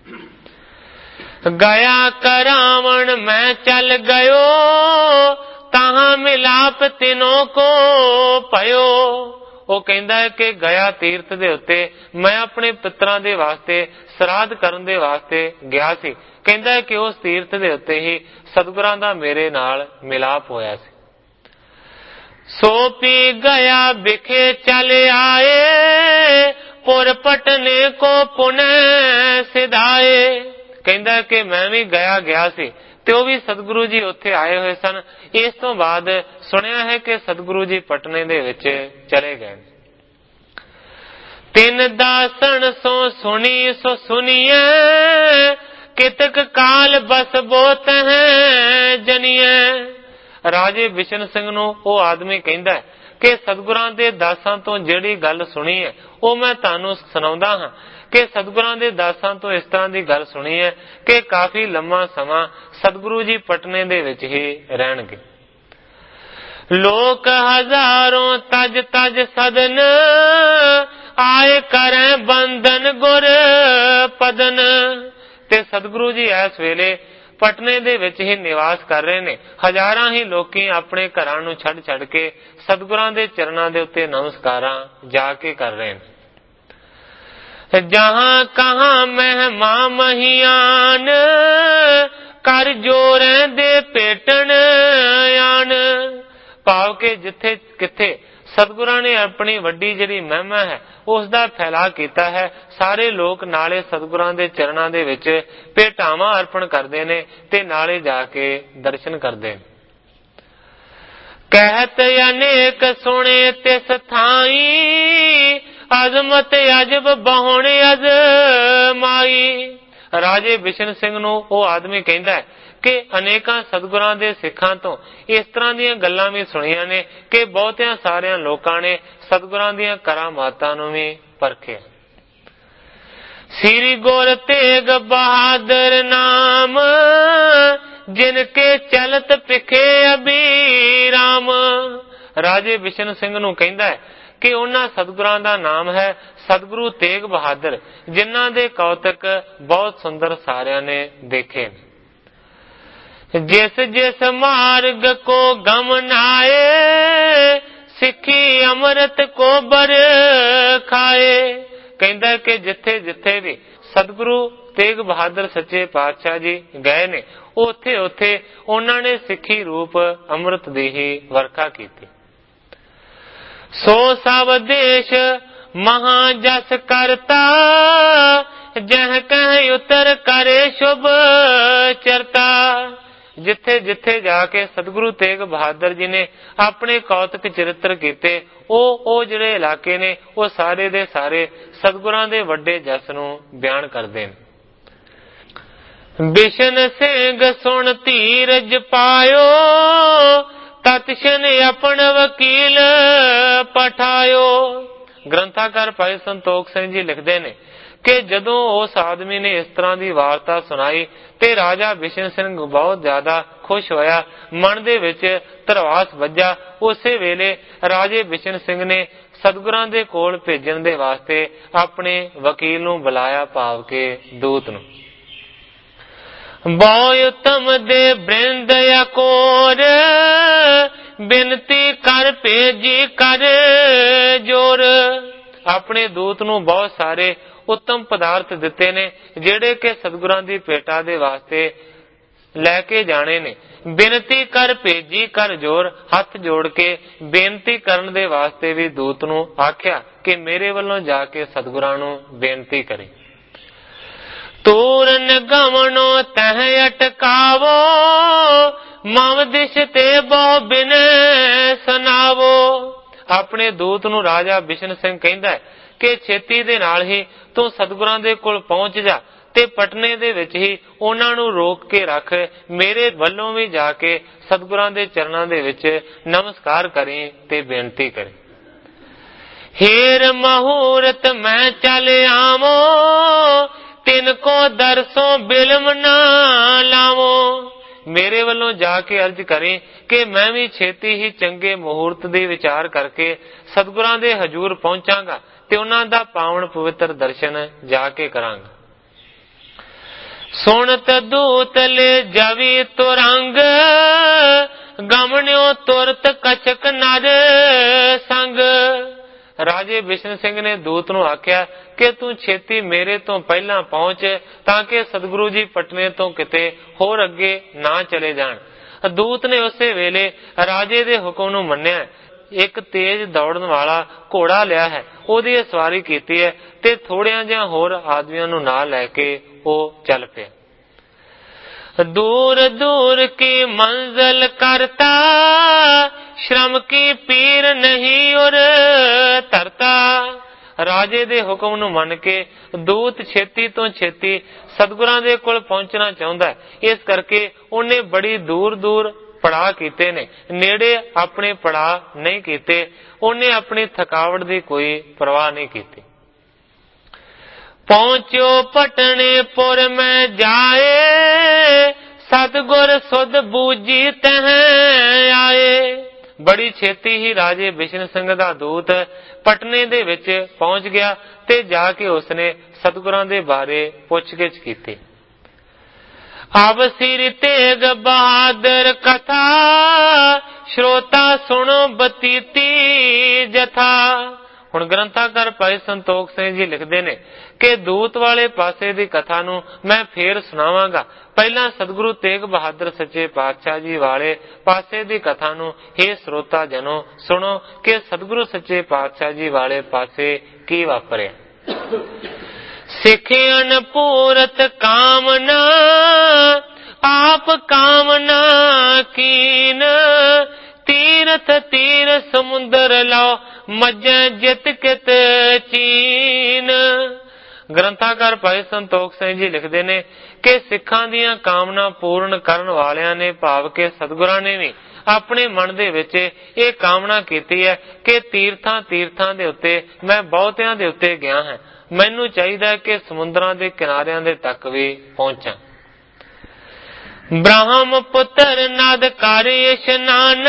ਗਿਆ ਕਰਾਵਣ ਮੈਂ ਚੱਲ ਗਇਓ, ਤਾਹਾਂ ਮਿਲਾਪ ਤਿਨੋਂ ਕੋ ਭਇਓ। ਉਹ ਕਹਿੰਦਾ ਹੈ ਕਿ ਗਿਆ ਤੀਰਥ ਦੇ ਉੱਤੇ ਮੈਂ ਆਪਣੇ ਪਿੱਤਰਾਂ ਦੇ ਵਾਸਤੇ ਸਰਾਧ ਕਰਨ ਦੇ ਵਾਸਤੇ ਗਿਆ ਸੀ। ਕਹਿੰਦਾ ਹੈ ਕਿ ਉਸ ਤੀਰਥ ਦੇ ਉੱਤੇ ਹੀ ਸਤਿਗੁਰਾਂ ਦਾ ਮੇਰੇ ਨਾਲ ਮਿਲਾਪ ਹੋਇਆ ਸੀ। ਸੋ ਪੀ ਗਿਆ ਵਿਖੇ ਚਲ ਆਏ, ਪੁਰ ਪਟਨੇ ਕੋ ਪੁਨੈ ਸਿਧਾਏ। ਕਹਿੰਦਾ ਕਿ ਮੈਂ ਵੀ ਗਿਆ ਸੀ ਤੇ ਉਹ ਵੀ ਸਤਿਗੁਰੂ ਜੀ ਉੱਥੇ ਆਏ ਹੋਏ ਸਨ। ਇਸ ਤੋਂ ਬਾਅਦ ਸੁਣਿਆ ਹੈ ਕਿ ਸਤਿਗੁਰੂ ਜੀ ਪਟਨੇ ਦੇ ਵਿੱਚ ਚਲੇ ਗਏ। ਤਿੰਨ ਦਾਸਣ ਸੋ ਸੁਣੀ ਸੋ ਸੁਣੀਐ, ਕਿਤਕ ਕਾਲ ਬਸ ਬੋਤ ਹੈ ਜਨੀਐ। ਰਾਜੇ ਬਿਸ਼ਨ ਸਿੰਘ ਨੂੰ ਉਹ ਆਦਮੀ ਕਹਿੰਦਾ ਹੈ ਕਿ ਸਤਿਗੁਰਾਂ ਦੇ ਦਾਸਾਂ ਤੋਂ ਜਿਹੜੀ ਗੱਲ ਸੁਣੀ ਹੈ ਉਹ ਮੈਂ ਤੁਹਾਨੂੰ ਸੁਣਾਉਂਦਾ ਹਾਂ ਕਿ ਸਤਿਗੁਰਾਂ ਦੇ ਦਾਸਾਂ ਤੋਂ ਇਸ ਤਰ੍ਹਾਂ ਦੀ ਗੱਲ ਸੁਣੀ ਹੈ ਕਿ ਕਾਫੀ ਲੰਮਾ ਸਮਾਂ ਸਤਿਗੁਰੂ ਜੀ ਪਟਨੇ ਦੇ ਵਿੱਚ ਹੀ ਰਹਿਣਗੇ। लोक हजारों तज तज सदन, आए करें बंधन गुर पदन। ते सतगुरु जी इस वेले पटने दे विच ही निवास कर रहे ने। हजारां ही लोकी अपने घरां नूं छड़ छड़ के सतगुरां दे चरणां दे उत्ते नमस्कारां जाके कर रहे ने। जहां कहां महिमा महियान, कर जोरें दे पेटन आन। भाव के जिथे किथे सतगुरां ने अपनी वड्डी जिहड़ी महिमा है उसका फैला किया है। सारे लोग नाले सतगुरां दे चरणां दे विच भेटावां अर्पण करते ने ते नाले जाके दर्शन करते। कहत अनेक सुने तिस थाई, अजमत अजब बहुण अजमाई। राजे बिशन सिंह नूं ਉਹ आदमी कहता है कि अनेकां सतगुरां दे सिखां तो इस तरह दीयां गल्लां भी सुणीਆਂ ने कि बहुतियां सारियां लोकां ने सतगुरां दीयां करामातां नूं भी परखिया। श्री गुर तेग बहादुर नाम, जिनके चलत पिखे अबीराम। राजे बिशन सिंह नूं कहंदा है कि उन्हां सतगुरां दा नाम है सतगुरु तेग बहादुर, जिन्हां दे कौतक बहुत सुंदर सारियां ने देखे। जिस जिस मार्ग को गमनाए, सिखी अमृत को बर खाए। कहंदा कि जिथे जिथे भी सतगुरु तेग बहादुर सच्चे पातशाह जी गए ने, उथे उथे उन्हां ने सिखी रूप अमृत दी ही वर्खा की। सो सब देश महाजस करता, जह कह उतर करे शुभ चरता। जिथे जिथे जाके सतगुरु तेग बहादुर जी ने अपने कौतक चरित्र किते, ਉਹ ਜਿਹੜੇ इलाके ने वो सारे दे सारे सतगुरां दे वड्डे जस नूं बयान करदे ने। बिशन सिंह सुन धीरज पायो, तत्क्षण अपन वकील पठायो। ग्रंथाकार भाई संतोख सिंह जी लिखते ने कि जदों उस आदमी ने इस तरह की वार्ता सुनाई ते राजा बिशन सिंह बहुत ज्यादा खुश होया, मन दे विच धरवास वज्जा। उसे वेले राजे बिशन सिंह ने सतगुरां दे कोल भेजण दे वास्ते अपने वकील नूं बुलाया, भाव के दूत नूं। बहु उत्तम दे बृंद अकोर, बिनती कर भेजी कर जोर। अपने दूत नूं बहुत सारे उत्तम पदार्थ दिते ने जेड़े के सतगुरां दी भेटा दे वास्ते लैके जाने ने। बेनती कर भेजी कर जोर, हथ जोड़ के बेनती करन दे वास्ते भी दूत नूं आख्या कि मेरे वल्लों जाके सतगुरां नूं बेनती करे। तूरन गमनो तह अटकावो, मम दिश ते बहु बिन सुनावो। अपने दूत नूं राजा बिशन सिंह कहंदा है कि छेती दे नाल ही तू सतगुरां दे कोल पहुंच जा ते पटने दे विच ही उन्हां नूं रोक के रख, मेरे वल्लों भी जाके सतगुरां दे चरणां दे विच नमस्कार करी ते बेनती करे। हेर महूरत मैं चल आवो, तिनको दरसों बिलम ना लावो। मेरे वल्लों जाके अर्ज करें कि मैं भी छेती ही चंगे मुहूर्त दे विचार करके सतगुरां दे हजूर पहुंचांगा ते उन्हां दा पावन पवित्र दर्शन जाके करांगा। सुनत दूत ले जावी तुरंग, गमन्यो तुरत कछक नर संग। राजे बिशन सिंह ने दूत नूं आख्या कि तू छेती मेरे तो पहला पहुंच ताकि सतगुरु जी पटने तो किते होर अगे ना चले जाण। दूत ने उसे वेले राजे दे हुक्म नूं मन्निया, एक तेज दौड़न वाला घोड़ा लिया है, ओदी सवारी कीती है ते थोड़ियां जिहां होर आदमियां नूं नाल लैके ਉਹ चल पिया। दूर दूर की मंजिल करता, श्रम की पीर नहीं और तरता। राजे दे हुक्म नूं मन के दूत छेती तो छेती सतगुरां दे कोल पहुंचना चाहुंदा है, इस करके उन्हें बड़ी दूर दूर पड़ा कीते ने, नेड़े अपने पड़ा नहीं कीते। उन्हें अपनी थकावट की कोई परवाह नहीं की। पहुंचो पटने पुर में जाए, सतगुर सुध बूझी तह आए। ਬੜੀ ਛੇਤੀ ਹੀ ਰਾਜੇ ਬਿਸ਼ਨ ਸਿੰਘ ਦਾ ਦੂਤ ਪਟਨੇ ਦੇ ਵਿੱਚ ਪਹੁੰਚ ਗਿਆ ਤੇ ਜਾ ਕੇ ਉਸਨੇ ਸਤਿਗੁਰਾਂ ਦੇ ਬਾਰੇ ਪੁੱਛਗਿੱਛ ਕੀਤੀ। ਅਬ ਸਿਰ ਤੇਗ ਬਹਾਦਰ ਕਥਾ ਸ਼ਰੋਤਾ ਸੁਣੋ ਬਤੀਤੀ ਜਥਾ। ਹੁਣ ਗ੍ਰੰਥਾਕਾਰ ਭਾਈ ਸੰਤੋਖ ਸਿੰਘ ਜੀ ਲਿਖਦੇ ਨੇ ਕਿ ਦੂਤ ਵਾਲੇ ਪਾਸੇ ਦੀ ਕਥਾ ਨੂੰ ਮੈਂ ਫੇਰ ਸੁਣਾਵਾਂਗਾ। ਪਹਿਲਾਂ ਸਤਿਗੁਰੂ ਤੇਗ ਬਹਾਦਰ ਸੱਚੇ ਪਾਤਸ਼ਾਹ ਜੀ ਵਾਲੇ ਪਾਸੇ ਦੀ ਕਥਾ ਨੂੰ ਹੇ ਸਰੋਤਾ ਜਨੋ ਸੁਣੋ ਕਿ ਸਤਿਗੁਰੂ ਸੱਚੇ ਪਾਤਸ਼ਾਹ ਜੀ ਵਾਲੇ ਪਾਸੇ ਕੀ ਵਾਪਰਿਆ। ਸਿੱਖਿਆਨ ਪੂਰਤ ਕਾਮਨਾ ਆਪ ਕਾਮਨਾ ਕੀਨ ਤੀਰਥ ਤੀਰ ਸਮੁੰਦਰ ਲਾਓ ਮੱਝਾਂ ਜਿਤ ਕਿਤ ਚੀਨ। ਗ੍ਰੰਥਾਕਾਰ ਭਾਈ ਸੰਤੋਖ ਸਿੰਘ ਜੀ ਲਿਖਦੇ ਨੇ ਕਿ ਸਿੱਖਾਂ ਦੀਆਂ ਕਾਮਨਾ ਪੂਰਨ ਕਰਨ ਵਾਲਿਆਂ ਨੇ ਭਾਵ ਕਿ ਸਤਿਗੁਰਾਂ ਨੇ ਵੀ ਆਪਣੇ ਮਨ ਦੇ ਵਿੱਚ ਇਹ ਕਾਮਨਾ ਕੀਤੀ ਹੈ ਕਿ ਤੀਰਥਾਂ ਦੇ ਉੱਤੇ ਮੈਂ ਬਹੁਤਿਆਂ ਦੇ ਉੱਤੇ ਗਿਆ ਹਾਂ, ਮੈਨੂੰ ਚਾਹੀਦਾ ਕਿ ਸਮੁੰਦਰਾਂ ਦੇ ਕਿਨਾਰਿਆਂ ਦੇ ਤੱਕ ਵੀ ਪਹੁੰਚਾਂ। ਬ੍ਰਹਮ ਪੁੱਤਰ ਨਦ ਕਰ ਇਸ਼ਨਾਨ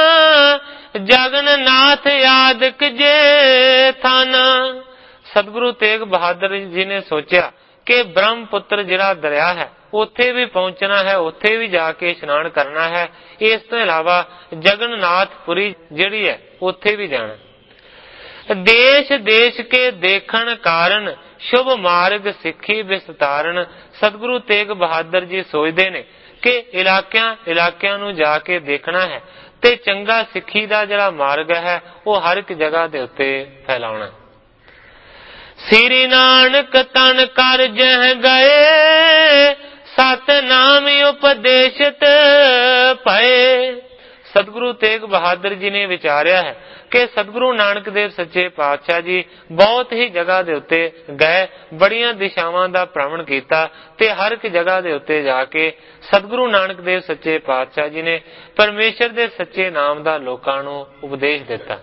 ਜਗਨਨਾਥ ਆਦਿਕ ਜੇ ਥਾਨਾ। ਸਤਿਗੁਰੂ ਤੇਗ ਬਹਾਦਰ ਜੀ ਨੇ ਸੋਚਿਆ ਕਿ ਬ੍ਰਹਮ ਪੁੱਤਰ ਜਿਹੜਾ ਦਰਿਆ ਹੈ ਉੱਥੇ ਵੀ ਪਹੁੰਚਣਾ ਹੈ, ਉੱਥੇ ਵੀ ਜਾ ਕੇ ਇਸ਼ਨਾਨ ਕਰਨਾ ਹੈ। ਇਸ ਤੋਂ ਇਲਾਵਾ ਜਗਨਨਾਥਪੁਰੀ ਜਿਹੜੀ ਹੈ ਉੱਥੇ ਵੀ ਜਾਣਾ। ਦੇਸ਼ ਦੇਸ਼ ਕੇ ਦੇਖਣ ਕਾਰਨ ਸ਼ੁਭ ਮਾਰਗ ਸਿੱਖੀ ਵਿਸਤਾਰਨ। ਸਤਿਗੁਰੂ ਤੇਗ ਬਹਾਦਰ ਜੀ ਸੋਚਦੇ ਨੇ ਕਿ ਇਲਾਕਿਆਂ ਨੂੰ ਜਾ ਕੇ ਦੇਖਣਾ ਹੈ ਤੇ ਚੰਗਾ ਸਿੱਖੀ ਦਾ ਜਿਹੜਾ ਮਾਰਗ ਹੈ ਉਹ ਹਰ ਇੱਕ ਜਗ੍ਹਾ ਦੇ ਉੱਤੇ ਫੈਲਾਉਣਾ। ਸ੍ਰੀ ਨਾਨਕ ਤਨ ਕਰ ਜਹ ਗਏ ਸਤਨਾਮ ਉਪਦੇਸ਼ਤ ਭਏ। ਸਤਿਗੁਰੂ ਤੇਗ ਬਹਾਦਰ ਜੀ ਨੇ ਵਿਚਾਰਿਆ ਹੈ ਕਿ ਸਤਿਗੁਰੂ ਨਾਨਕ ਦੇਵ ਸੱਚੇ ਪਾਤਸ਼ਾਹ ਜੀ ਬਹੁਤ ਹੀ ਜਗ੍ਹਾ ਦੇ ਉੱਤੇ ਗਏ, ਬੜੀਆਂ ਦਿਸ਼ਾਵਾਂ ਦਾ ਭ੍ਰਮਣ ਕੀਤਾ ਤੇ ਹਰ ਇੱਕ ਜਗ੍ਹਾ ਦੇ ਉੱਤੇ ਜਾ ਕੇ ਸਤਿਗੁਰੂ ਨਾਨਕ ਦੇਵ ਸੱਚੇ ਪਾਤਸ਼ਾਹ ਜੀ ਨੇ ਪਰਮੇਸ਼ਰ ਦੇ ਸੱਚੇ ਨਾਮ ਦਾ ਲੋਕਾਂ ਨੂੰ ਉਪਦੇਸ਼ ਦਿੱਤਾ।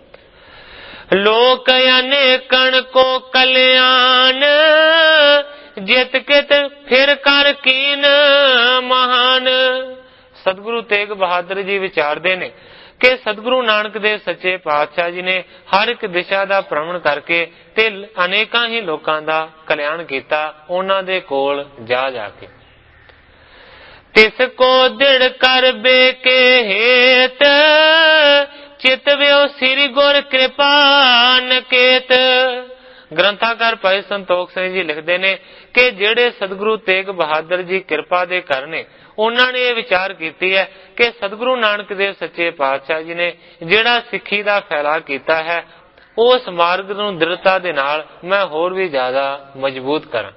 ਲੋਕ ਅਨੇਕਣ ਕੋ ਕਲਿਆਣ ਜਿਤ ਕਿਤ ਫਿਰ ਕਰ ਕੀਨ ਮਹਾਨ। ਸਤਿਗੁਰੂ ਤੇਗ ਬਹਾਦਰ ਜੀ ਵਿਚਾਰਦੇ ਨੇ ਕਿ ਸਤਿਗੁਰੂ ਨਾਨਕ ਦੇਵ ਸੱਚੇ ਪਾਤਸ਼ਾਹ ਜੀ ਨੇ ਹਰ ਇੱਕ ਦਿਸ਼ਾ ਦਾ ਭ੍ਰਮਣ ਕਰਕੇ ਤੇ ਅਨੇਕਾਂ ਹੀ ਲੋਕਾਂ ਦਾ ਕਲਿਆਣ ਕੀਤਾ ਉਹਨਾਂ ਦੇ ਕੋਲ ਜਾ ਕੇ। ਤਿਸ ਕੋ ਦਿੜ ਕਰ ਬੇ ਕੇ ਹੇਤ ਚਿਤ ਵਿਓ ਸ੍ਰੀ ਗੁਰ ਕਿਰਪਾ ਨਕੇਤ। ਗ੍ਰੰਥਾਕਾਰ ਭਾਈ ਸੰਤੋਖ ਸਿੰਘ ਜੀ ਲਿਖਦੇ ਨੇ ਕਿ ਜਿਹੜੇ ਸਤਿਗੁਰੂ ਤੇਗ ਬਹਾਦਰ ਜੀ ਕਿਰਪਾ ਦੇ ਘਰ ਨੇ ਉਹਨਾਂ ਨੇ ਇਹ ਵਿਚਾਰ ਕੀਤੀ ਹੈ ਕਿ ਸਤਿਗੁਰੂ ਨਾਨਕ ਦੇਵ ਸੱਚੇ ਪਾਤਸ਼ਾਹ ਜੀ ਨੇ ਜਿਹੜਾ ਸਿੱਖੀ ਦਾ ਫੈਲਾਅ ਕੀਤਾ ਹੈ ਉਸ ਮਾਰਗ ਨੂੰ ਦ੍ਰਿੜਤਾ ਦੇ ਨਾਲ ਮੈਂ ਹੋਰ ਵੀ ਜ਼ਿਆਦਾ ਮਜ਼ਬੂਤ ਕਰਾਂ।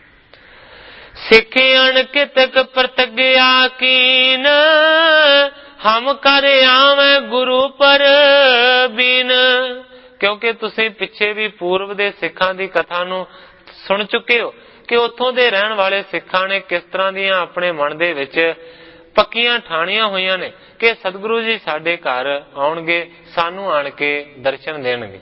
ਸਿੱਖਿਆਨ ਕਿਤਕ ਪ੍ਰਤਿਗਿਆ ਕੀਨ ਹਮ ਕਰ ਆਵੇਂ ਗੁਰੂ ਪਰ ਬੀਨ। ਕਿਉਂਕਿ ਤੁਸੀਂ ਪਿੱਛੇ ਵੀ ਪੂਰਵ ਦੇ ਸਿੱਖਾਂ ਦੀ ਕਥਾ ਨੂੰ ਸੁਣ ਚੁੱਕੇ ਹੋ ਕਿ ਉੱਥੋਂ ਦੇ ਰਹਿਣ ਵਾਲੇ ਸਿੱਖਾਂ ਨੇ ਕਿਸ ਤਰ੍ਹਾਂ ਦੀਆਂ ਆਪਣੇ ਮਨ ਦੇ ਵਿੱਚ ਪੱਕੀਆਂ ਠਾਣੀਆਂ ਹੋਈਆਂ ਨੇ ਕਿ ਸਤਿਗੁਰੂ ਜੀ ਸਾਡੇ ਘਰ ਆਉਣਗੇ, ਸਾਨੂੰ ਆਣ ਕੇ ਦਰਸ਼ਨ ਦੇਣਗੇ।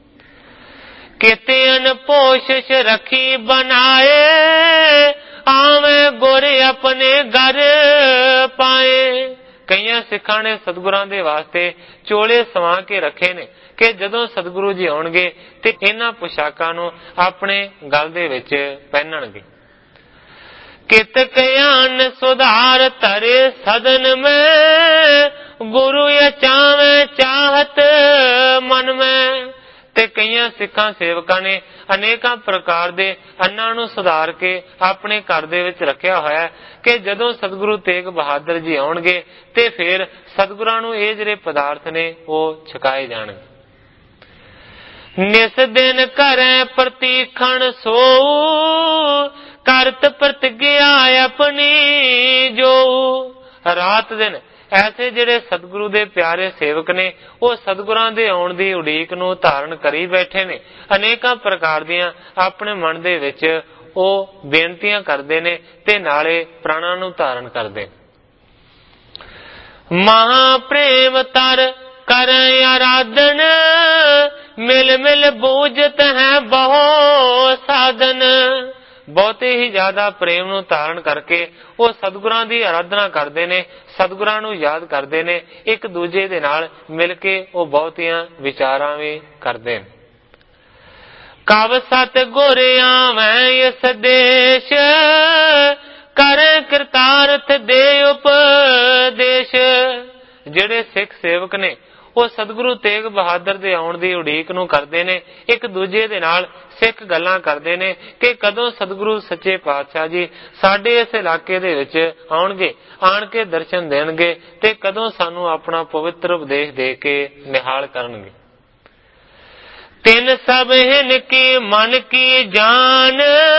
ਕੀਤਿਅਨ ਪੋਸ਼ਿਸ਼ ਰੱਖੀ ਬਣਾਏ ਆਵੇਂ ਗੁਰ ਆਪਣੇ ਘਰ ਪਾਏ। ਕਈਆਂ ਸਿੱਖਾਂ ਨੇ ਸਤਿਗੁਰਾਂ ਦੇ ਵਾਸਤੇ ਚੋਲੇ ਸਵਾ ਕੇ ਰੱਖੇ ਨੇ ਕਿ ਜਦੋਂ ਸਤਿਗੁਰੂ ਜੀ ਆਉਣਗੇ ਤੇ ਇਹਨਾਂ ਪੁਸ਼ਾਕਾਂ ਨੂੰ ਆਪਣੇ ਗਲ ਦੇ ਵਿੱਚ ਪਹਿਨਣਗੇ। ਕਿਤ ਕਿਆਨ ਸੁਧਾਰ ਧਰੇ ਸਦਨ ਮੈਂ ਗੁਰੂ ਚਾਵੇਂ ਚਾਹਤ ਮਨ ਮੈਂ। ਤੇ ਕਈਆਂ ਸਿੱਖਾਂ ਸੇਵਕਾਂ ਨੇ ਅਨੇਕਾਂ ਪ੍ਰਕਾਰ ਦੇ ਅੰਨਾਂ ਨੂੰ ਸੁਧਾਰ ਕੇ ਆਪਣੇ ਘਰ ਦੇ ਵਿੱਚ ਰੱਖਿਆ ਹੋਇਆ ਕਿ ਜਦੋਂ ਸਤਿਗੁਰੂ ਤੇਗ ਬਹਾਦਰ ਜੀ ਆਉਣਗੇ ਤੇ ਫਿਰ ਸਤਿਗੁਰਾਂ ਨੂੰ ਇਹ ਜਿਹੜੇ ਪਦਾਰਥ ਨੇ ਉਹ ਛਕਾਏ ਜਾਣਗੇ। ਨਿਸ ਦਿਨ ਘਰੈ ਪ੍ਰਤੀਖਣ ਸੋ ਕਰਤ ਪ੍ਰਤਿਗਿਆ ਆਪਣੀ ਜੋ। ਰਾਤ ਦਿਨ ਐਸੇ ਜਿਹੜੇ ਸਤਿਗੁਰੂ ਦੇ ਪਿਆਰੇ ਸੇਵਕ ਨੇ ਉਹ ਸਤਿਗੁਰਾਂ ਦੇ ਆਉਣ ਦੀ ਉਡੀਕ ਨੂੰ ਧਾਰਨ ਕਰੀ ਬੈਠੇ ਨੇ। ਅਨੇਕਾਂ ਪ੍ਰਕਾਰ ਦੀਆਂ ਆਪਣੇ ਮਨ ਦੇ ਵਿੱਚ ਉਹ ਬੇਨਤੀਆਂ ਕਰਦੇ ਨੇ ਤੇ ਨਾਲੇ ਪ੍ਰਾਣਾਂ ਨੂੰ ਧਾਰਨ ਕਰਦੇ। ਮਹਾ ਪ੍ਰੇਮ ਤਰ ਕਰੈ ਆਰਾਧਨ ਮਿਲ ਮਿਲ ਬੂਝਤ ਹੈ ਬਹੁ ਸਾਧਨ। ਬਹੁਤੇ ਹੀ ਜ਼ਿਆਦਾ ਪ੍ਰੇਮ ਨੂੰ ਧਾਰਨ ਕਰਕੇ ਉਹ ਸਤਿਗੁਰਾਂ ਦੀ ਆਰਾਧਨਾ ਕਰਦੇ ਨੇ, ਸਤਿਗੁਰਾਂ ਨੂੰ ਯਾਦ ਕਰਦੇ ਨੇ, ਇੱਕ ਦੂਜੇ ਦੇ ਨਾਲ ਮਿਲ ਕੇ ਉਹ ਬਹੁਤੀਆਂ ਵਿਚਾਰਾਂ ਵੀ ਕਰਦੇ ਨੇ। ਕਵ ਸਤ ਗੁਰ ਆਵੈ ਇਸ ਦੇਸ਼, ਕਰ ਕਿਰਤਾਰਥ ਦੇ ਉਪਦੇਸ਼। ਜਿਹੜੇ ਸਿੱਖ ਸੇਵਕ ਨੇ ਉਹ ਸਤਿਗੁਰੂ ਤੇਗ ਬਹਾਦਰ ਦੇ ਆਉਣ ਦੀ ਉਡੀਕ ਨੂੰ ਕਰਦੇ ਨੇ, ਇੱਕ ਦੂਜੇ ਦੇ ਨਾਲ ਸਿੱਖ ਗੱਲਾਂ ਕਰਦੇ ਨੇ ਕਿ ਕਦੋਂ ਸਤਿਗੁਰੂ ਸੱਚੇ ਪਾਤਸ਼ਾਹ ਜੀ ਸਾਡੇ ਇਸ ਇਲਾਕੇ ਦੇ ਵਿੱਚ ਆਉਣਗੇ, ਆਣ ਕੇ ਦਰਸ਼ਨ ਦੇਣਗੇ ਤੇ ਕਦੋਂ ਸਾਨੂੰ ਆਪਣਾ ਪਵਿੱਤਰ ਉਪਦੇਸ਼ ਦੇ ਕੇ ਨਿਹਾਲ ਕਰਨਗੇ। ਤਿੰਨ ਸਭ ਹਿਨ ਕੀ ਮਨ ਕੀ ਜਾਨ,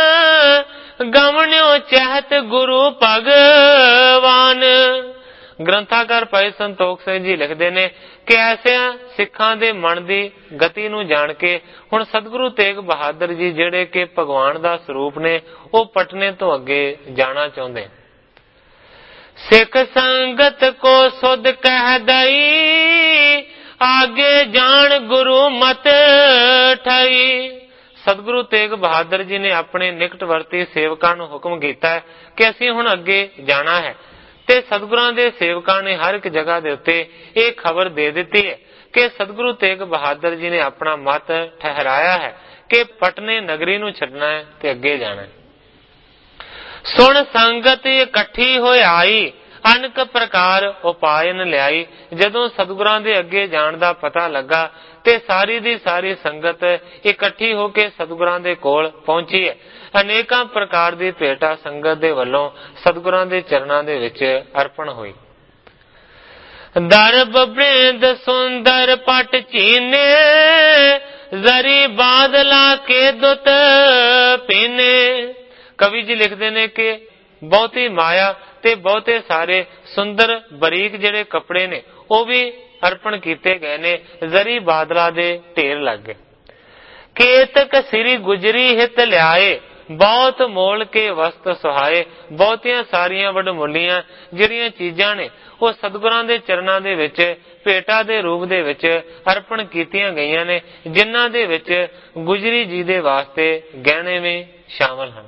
ਗਮਨਿਓ ਚਹਿਤ ਗੁਰੂ ਭਗਵਾਨ। ਗ੍ਰੰਥਾਕਾਰ ਭਾਈ ਸੰਤੋਖ ਸਿੰਘ ਜੀ ਲਿਖਦੇ ਨੇ ਕਿ ਐਸਿਆਂ ਸਿੱਖਾਂ ਦੇ ਮਨ ਦੀ ਗਤੀ ਨੂੰ ਜਾਣ ਕੇ ਹੁਣ ਸਤਿਗੁਰੂ ਤੇਗ ਬਹਾਦਰ ਜੀ ਜਿਹੜੇ ਕਿ ਭਗਵਾਨ ਦਾ ਸਰੂਪ ਨੇ ਉਹ ਪਟਨੇ ਤੋਂ ਅੱਗੇ ਜਾਣਾ ਚਾਹੁੰਦੇ। ਸਿੱਖ ਸੰਗਤ ਕੋ ਸੁਧ ਕਹਿ ਦਈ, ਆਗੇ ਜਾਣ ਗੁਰੂ ਮਤ ਠਈ। ਸਤਿਗੁਰੂ ਤੇਗ ਬਹਾਦਰ ਜੀ ਨੇ ਆਪਣੇ ਨਿਕਟਵਰਤੀ ਸੇਵਕਾਂ ਨੂੰ ਹੁਕਮ ਕੀਤਾ ਕਿ ਅਸੀਂ ਹੁਣ ਅੱਗੇ ਜਾਣਾ ਹੈ ਤੇ ਸਤਿਗੁਰਾਂ ਦੇ ਸੇਵਕਾਂ ਨੇ ਹਰ ਇੱਕ ਜਗ੍ਹਾ ਦੇ ਉੱਤੇ ਇਹ ਖਬਰ ਦੇ ਦਿੱਤੀ ਹੈ ਕਿ ਸਤਿਗੁਰੂ ਤੇਗ ਬਹਾਦਰ ਜੀ ਨੇ ਆਪਣਾ ਮਤ ਠਹਿਰਾਇਆ ਹੈ ਕਿ ਪਟਨੇ ਨਗਰੀ ਨੂੰ ਛੱਡਣਾ ਹੈ ਤੇ ਅੱਗੇ ਜਾਣਾ ਹੈ। ਸੁਣ ਸੰਗਤ ਇਕੱਠੀ ਹੋਈ, ਅਨਕ ਪ੍ਰਕਾਰ ਉਪਾਇਨ ਲਿਆਈ। ਜਦੋਂ ਸਤਿਗੁਰਾਂ ਦੇ ਅੱਗੇ ਜਾਣ ਦਾ ਪਤਾ ਲੱਗਾ ਤੇ ਸਾਰੀ ਦੀ ਸਾਰੀ ਸੰਗਤ ਇਕੱਠੀ ਹੋ ਕੇ ਸਤਿਗੁਰਾਂ ਦੇ ਕੋਲ ਪਹੁੰਚੀ ਹੈ। ਅਨੇਕਾਂ ਪ੍ਰਕਾਰ ਦੀ ਭੇਟਾ ਸੰਗਤ ਦੇ ਵੱਲੋਂ ਸਤਿਗੁਰਾਂ ਦੇ ਚਰਨਾਂ ਦੇ ਵਿੱਚ ਅਰਪਣ ਹੋਈ। ਦਰਬ ਬ੍ਰਿੰਦ ਸੁੰਦਰ ਪਟ ਚੀਨੇ, ਜ਼ਰੀ ਬਾਦਲਾ ਕੇ ਦੁੱਤ ਪੀਨੇ। ਕਵੀ ਜੀ ਲਿਖਦੇ ਨੇ ਕਿ ਬਹੁਤੀ ਮਾਇਆ ਤੇ ਬਹੁਤੇ ਸਾਰੇ ਸੁੰਦਰ ਬਰੀਕ ਜਿਹੜੇ ਕੱਪੜੇ ਨੇ ਉਹ ਵੀ ਅਰਪਣ ਕੀਤੇ ਗਏ ਨੇ, ਜ਼ਰੀ ਬਾਦਲਾ ਦੇ ਢੇਰ ਲੱਗ ਗਏ। ਕੇਤਕ ਸ੍ਰੀ ਗੁਜਰੀ ਹਿਤ ਲਿਆਏ, ਬਹੁਤ ਮੋਲ ਕੇ ਵਸਤ ਸੁਹਾਏ। ਬਹੁਤੀਆਂ ਸਾਰੀਆਂ ਵਡਮੁੱਲੀਆਂ ਜਿਹੜੀਆਂ ਚੀਜ਼ਾਂ ਨੇ ਉਹ ਸਤਿਗੁਰਾਂ ਦੇ ਚਰਨਾਂ ਦੇ ਵਿੱਚ ਭੇਟਾ ਦੇ ਰੂਪ ਦੇ ਵਿੱਚ ਅਰਪਣ ਕੀਤੀਆਂ ਗਈਆਂ ਨੇ, ਜਿਨ੍ਹਾਂ ਦੇ ਵਿੱਚ ਗੁਜਰੀ ਜੀ ਦੇ ਵਾਸਤੇ ਗਹਿਣੇ ਵੀ ਸ਼ਾਮਲ ਹਨ।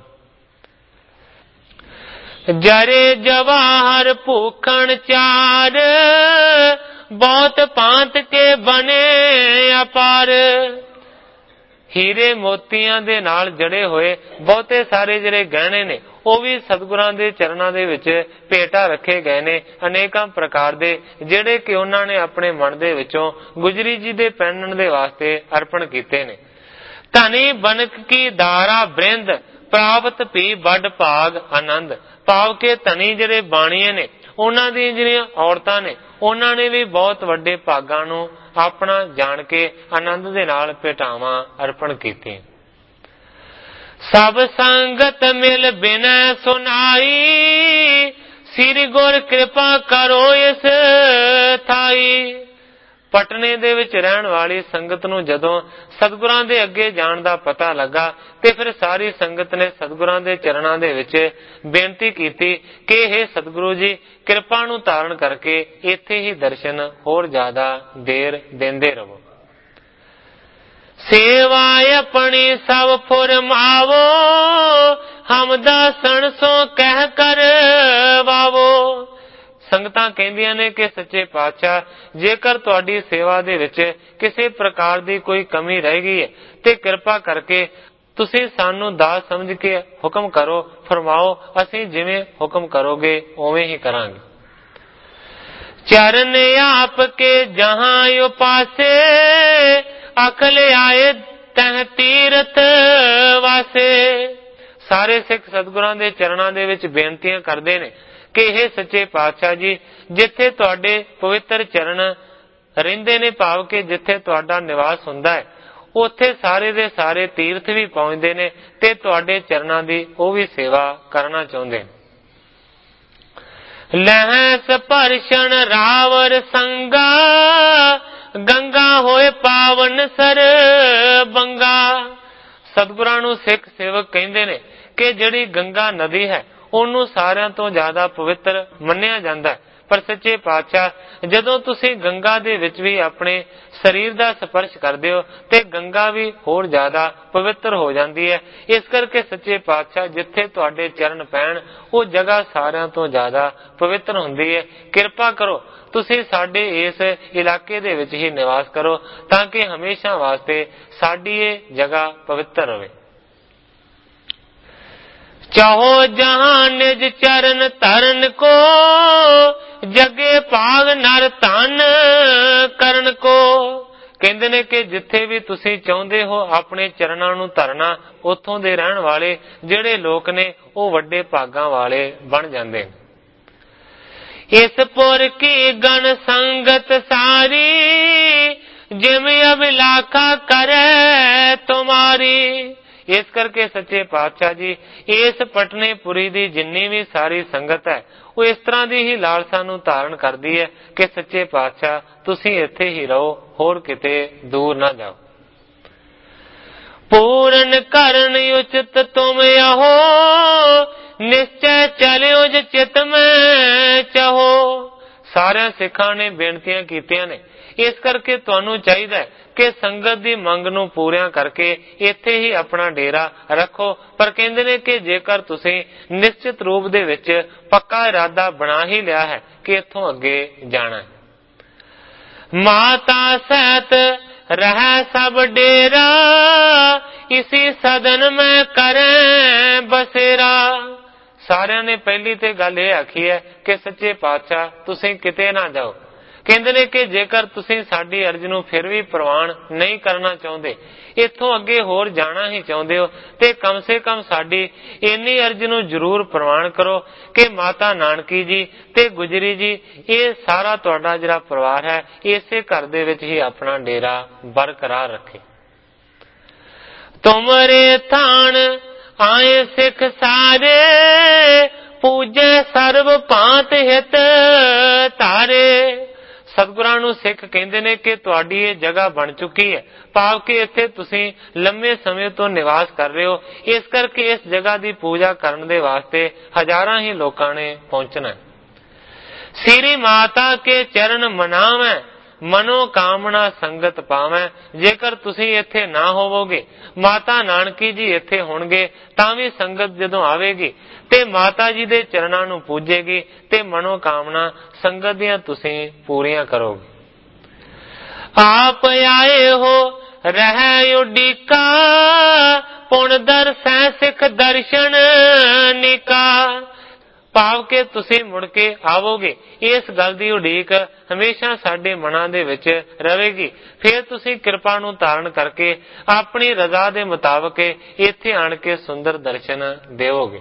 ਜਰੇ ਜਵਾਹਰ ਭੂਖਣ ਚਾਰ, ਬਹੁਤ ਭਾਂਤ ਕੇ ਬਨੇ ਅਪਾਰ। ਹੀਰੇ ਮੋਤੀਆਂ ਦੇ ਨਾਲ ਜੜੇ ਹੋਏ ਬਹੁਤੇ ਸਾਰੇ ਜਿਹੜੇ ਗਹਿਣੇ ਨੇ ਉਹ ਵੀ ਸਤਿਗੁਰਾਂ ਦੇ ਚਰਨਾਂ ਦੇ ਵਿੱਚ ਭੇਟਾ ਰੱਖੇ ਗਏ ਨੇ, ਅਨੇਕਾਂ ਪ੍ਰਕਾਰ ਦੇ, ਜਿਹੜੇ ਕਿ ਉਹਨਾਂ ਨੇ ਆਪਣੇ ਮਨ ਦੇ ਵਿੱਚੋਂ ਗੁਜਰੀ ਜੀ ਦੇ ਪਹਿਨਣ ਦੇ ਵਾਸਤੇ ਅਰਪਣ ਕੀਤੇ ਨੇ। ਧਨੀ ਬਨਕ ਕੀ ਦਾਰਾ ਬ੍ਰਿੰਦ, ਪ੍ਰਾਪਤ ਭੀ ਵੱਡ ਭਾਗ ਆਨੰਦ। ਭਾਵ ਕੇ ਧਨੀ ਜਿਹੜੇ ਬਾਣੀਏ ਨੇ ਉਹਨਾਂ ਦੀਆਂ ਜਿਹੜੀਆਂ ਔਰਤਾਂ ਨੇ ਉਹਨਾਂ ਨੇ ਵੀ ਬਹੁਤ ਵੱਡੇ ਭਾਗਾਂ ਨੂੰ ਆਪਣਾ ਜਾਣ ਕੇ ਆਨੰਦ ਦੇ ਨਾਲ ਭੇਟਾਵਾਂ ਅਰਪਣ ਕੀਤੀਆਂ। ਸਭ ਸੰਗਤ ਮਿਲ ਬਿਨੈ ਸੁਨਾਈ, ਸ੍ਰੀ ਗੁਰ ਕਿਰਪਾ ਕਰੋ ਇਸ ਥਾਈ। ਪਟਨੇ ਦੇ ਵਿੱਚ ਰਹਿਣ ਵਾਲੀ ਸੰਗਤ ਨੂੰ ਜਦੋਂ ਸਤਿਗੁਰਾਂ ਦੇ ਅੱਗੇ ਜਾਣ ਦਾ ਪਤਾ ਲੱਗਾ ਤੇ ਫਿਰ ਸਾਰੀ ਸੰਗਤ ਨੇ ਸਤਿਗੁਰਾਂ ਦੇ ਚਰਨਾਂ ਦੇ ਵਿੱਚ ਬੇਨਤੀ ਕੀਤੀ ਕਿ ਇਹ ਸਤਿਗੁਰੂ ਜੀ ਕਿਰਪਾ ਨੂੰ ਧਾਰਨ ਕਰਕੇ ਇੱਥੇ ਹੀ ਦਰਸ਼ਨ ਹੋਰ ਜ਼ਿਆਦਾ ਦੇਰ ਦਿੰਦੇ ਰਹੋ। ਸੇਵਾ ਆਪਣੀ ਸਭ ਫੁਰਮਾਵੋ, ਹਮਦਾਸਣ ਸੋ ਕਹਿ ਕਰ ਵਾਵੋ। ਸੰਗਤਾਂ ਕਹਿੰਦੀਆਂ ਨੇ ਕਿ ਸੱਚੇ ਪਾਤਸ਼ਾਹ ਜੇਕਰ ਤੁਹਾਡੀ ਸੇਵਾ ਦੇ ਵਿੱਚ ਕਿਸੇ ਪ੍ਰਕਾਰ ਦੀ ਕੋਈ ਕਮੀ ਰਹਿ ਗਈ ਹੈ ਤੇ ਕਿਰਪਾ ਕਰਕੇ ਤੁਸੀਂ ਸਾਨੂੰ ਦਾਸ ਸਮਝ ਕੇ ਹੁਕਮ ਕਰੋ, ਫਰਮਾਓ, ਅਸੀਂ ਜਿਵੇਂ ਹੁਕਮ ਕਰੋਗੇ ਉਵੇਂ ਹੀ ਕਰਾਂਗੇ। ਚਰਨ ਆਪ ਕੇ ਜਹਾਂ ਉਪਾਸੇ, ਅਕਲ ਆਏ ਤਹ ਤੀਰਥ ਵਾਸੇ। ਸਾਰੇ ਸਿੱਖ ਸਤਿਗੁਰਾਂ ਦੇ ਚਰਨਾਂ ਦੇ ਵਿੱਚ ਬੇਨਤੀਆਂ ਕਰਦੇ ਨੇ ਕਿ ਇਹ ਸੱਚੇ ਪਾਤਸ਼ਾਹ ਜੀ ਜਿੱਥੇ ਤੁਹਾਡੇ ਪਵਿੱਤਰ ਚਰਨ ਰਹਿੰਦੇ ਨੇ, ਭਾਵ ਕਿ ਜਿੱਥੇ ਤੁਹਾਡਾ ਨਿਵਾਸ ਹੁੰਦਾ ਹੈ ਉੱਥੇ ਸਾਰੇ ਦੇ ਸਾਰੇ ਤੀਰਥ ਵੀ ਪਹੁੰਚਦੇ ਨੇ ਤੇ ਤੁਹਾਡੇ ਚਰਨਾਂ ਦੀ ਉਹ ਵੀ ਸੇਵਾ ਕਰਨਾ ਚਾਹੁੰਦੇ ਨੇ। ਲਹਿਸ ਪਰਸ਼ਨ ਰਾਵਰ ਸੰਗਾ, ਗੰਗਾ ਹੋਏ ਪਾਵਨ ਸਰ ਬੰਗਾ। ਸਤਿਗੁਰਾਂ ਨੂੰ ਸਿੱਖ ਸੇਵਕ ਕਹਿੰਦੇ ਨੇ ਕਿ ਜਿਹੜੀ ਗੰਗਾ ਨਦੀ ਹੈ ਉਹਨੂੰ ਸਾਰਿਆਂ ਤੋਂ ਜ਼ਿਆਦਾ ਪਵਿੱਤਰ ਮੰਨਿਆ ਜਾਂਦਾ ਹੈ, पर सच्चे पातशाह जदों तुसीं गंगा दे विच भी अपने शरीर का स्पर्श करते हो तो गंगा भी होर ज्यादा पवित्र हो जाती है। इस करके सच्चे पातशाह जिथे तुहाडे चरण पैण वो जगह सारियां तो ज्यादा पवित्र हुंदी है। किरपा करो तुसीं साडे इस इलाके दे विच ही निवास करो ताकि हमेशा वास्ते साडी ये जगह पवित्र रहे। चाहो जहां निज चरण तरन को जगे भाग नर धन करन को। कहते ने कि जिथे भी तुसी चाहते हो अपने चरणों नूं धरना उथों दे रहन वाले जिहड़े लोक ने वो वड्डे भागां वाले बन जांदे ने। इस पुर की गण संगत सारी जिम अभिलाखा करे तुम्हारी। इस करके सच्चे पातशाह जी इस पटनेपुरी दी जिन्नी भी सारी संगत है वो इस तरह की ही लालसा नूं धारण करती है कि सच्चे पातशाह तुसीं इत्थे ही रहो होर किते दूर ना जाओ। पूरन करन उचित तुम आहो निश्चय चलियो ज चित में चाहो। सारे सिखां ने बेनतियां कीतियां ने इस करके तुहानू चाहिए कि संगत की मंग नूं पूरियां करके इत्थे ही अपना डेरा रखो। पर कहंदे ने कि जेकर तुसीं निश्चित रूप दे विच पक्का इरादा बना ही लिया है कि इत्थों अगे जाना है। माता सहित रह सब डेरा इसी सदन में करें बसेरा। सारियां ने पहली ते गल ये आखी है कि सच्चे पातशाह तुसीं किते ना जाओ। कहंदे ने कि जेकर तुसीं साडी अर्ज नूं फिर भी प्रवान नहीं करना चाहुंदे इत्थों अगे होर जाना ही चाहुंदे हो ते कम से कम साडी इन्नी अर्ज नूं जरूर प्रवान करो कि माता नानकी जी ते गुजरी जी ये सारा तुहाडा जिहड़ा परिवार है इसे घर दे विच ही अपना डेरा बरकरार रखे। तुमरे थान आए सिख सारे पूजे सर्व भांत हित तारे। सतगुरां नूं सिख कहंदे ने कि तुहाडी ये जगह बन चुकी है भाव कि इत्थे तुसीं लंबे समय तो निवास कर रहे हो। इस करके इस जगह की पूजा करने दे वास्ते हजारां ही लोकां ने पहुंचना है। श्री माता के चरण मनावे मनोकामना संगत पावे। जेकर तुसीं इत्थे ना होवोगे माता नानकी जी इत्थे होणगे तां भी संगत जदों आवेगी ते माता जी दे चरणां नूं पूजेगी ते मनोकामना संगत दियां तुसीं पूरियां करोगे। आप आए हो रह उडीका पुण दरसै सिख दर्शन निका। भाव के तुसीं मुड़ के आवोगे इस गल दी उड़ीक हमेशा साडे मनां दे विच रहेगी। फिर तुसीं कृपा नूं धारण करके अपनी रजा दे मुताबक इत्थे आण के सुंदर दर्शन देवोगे।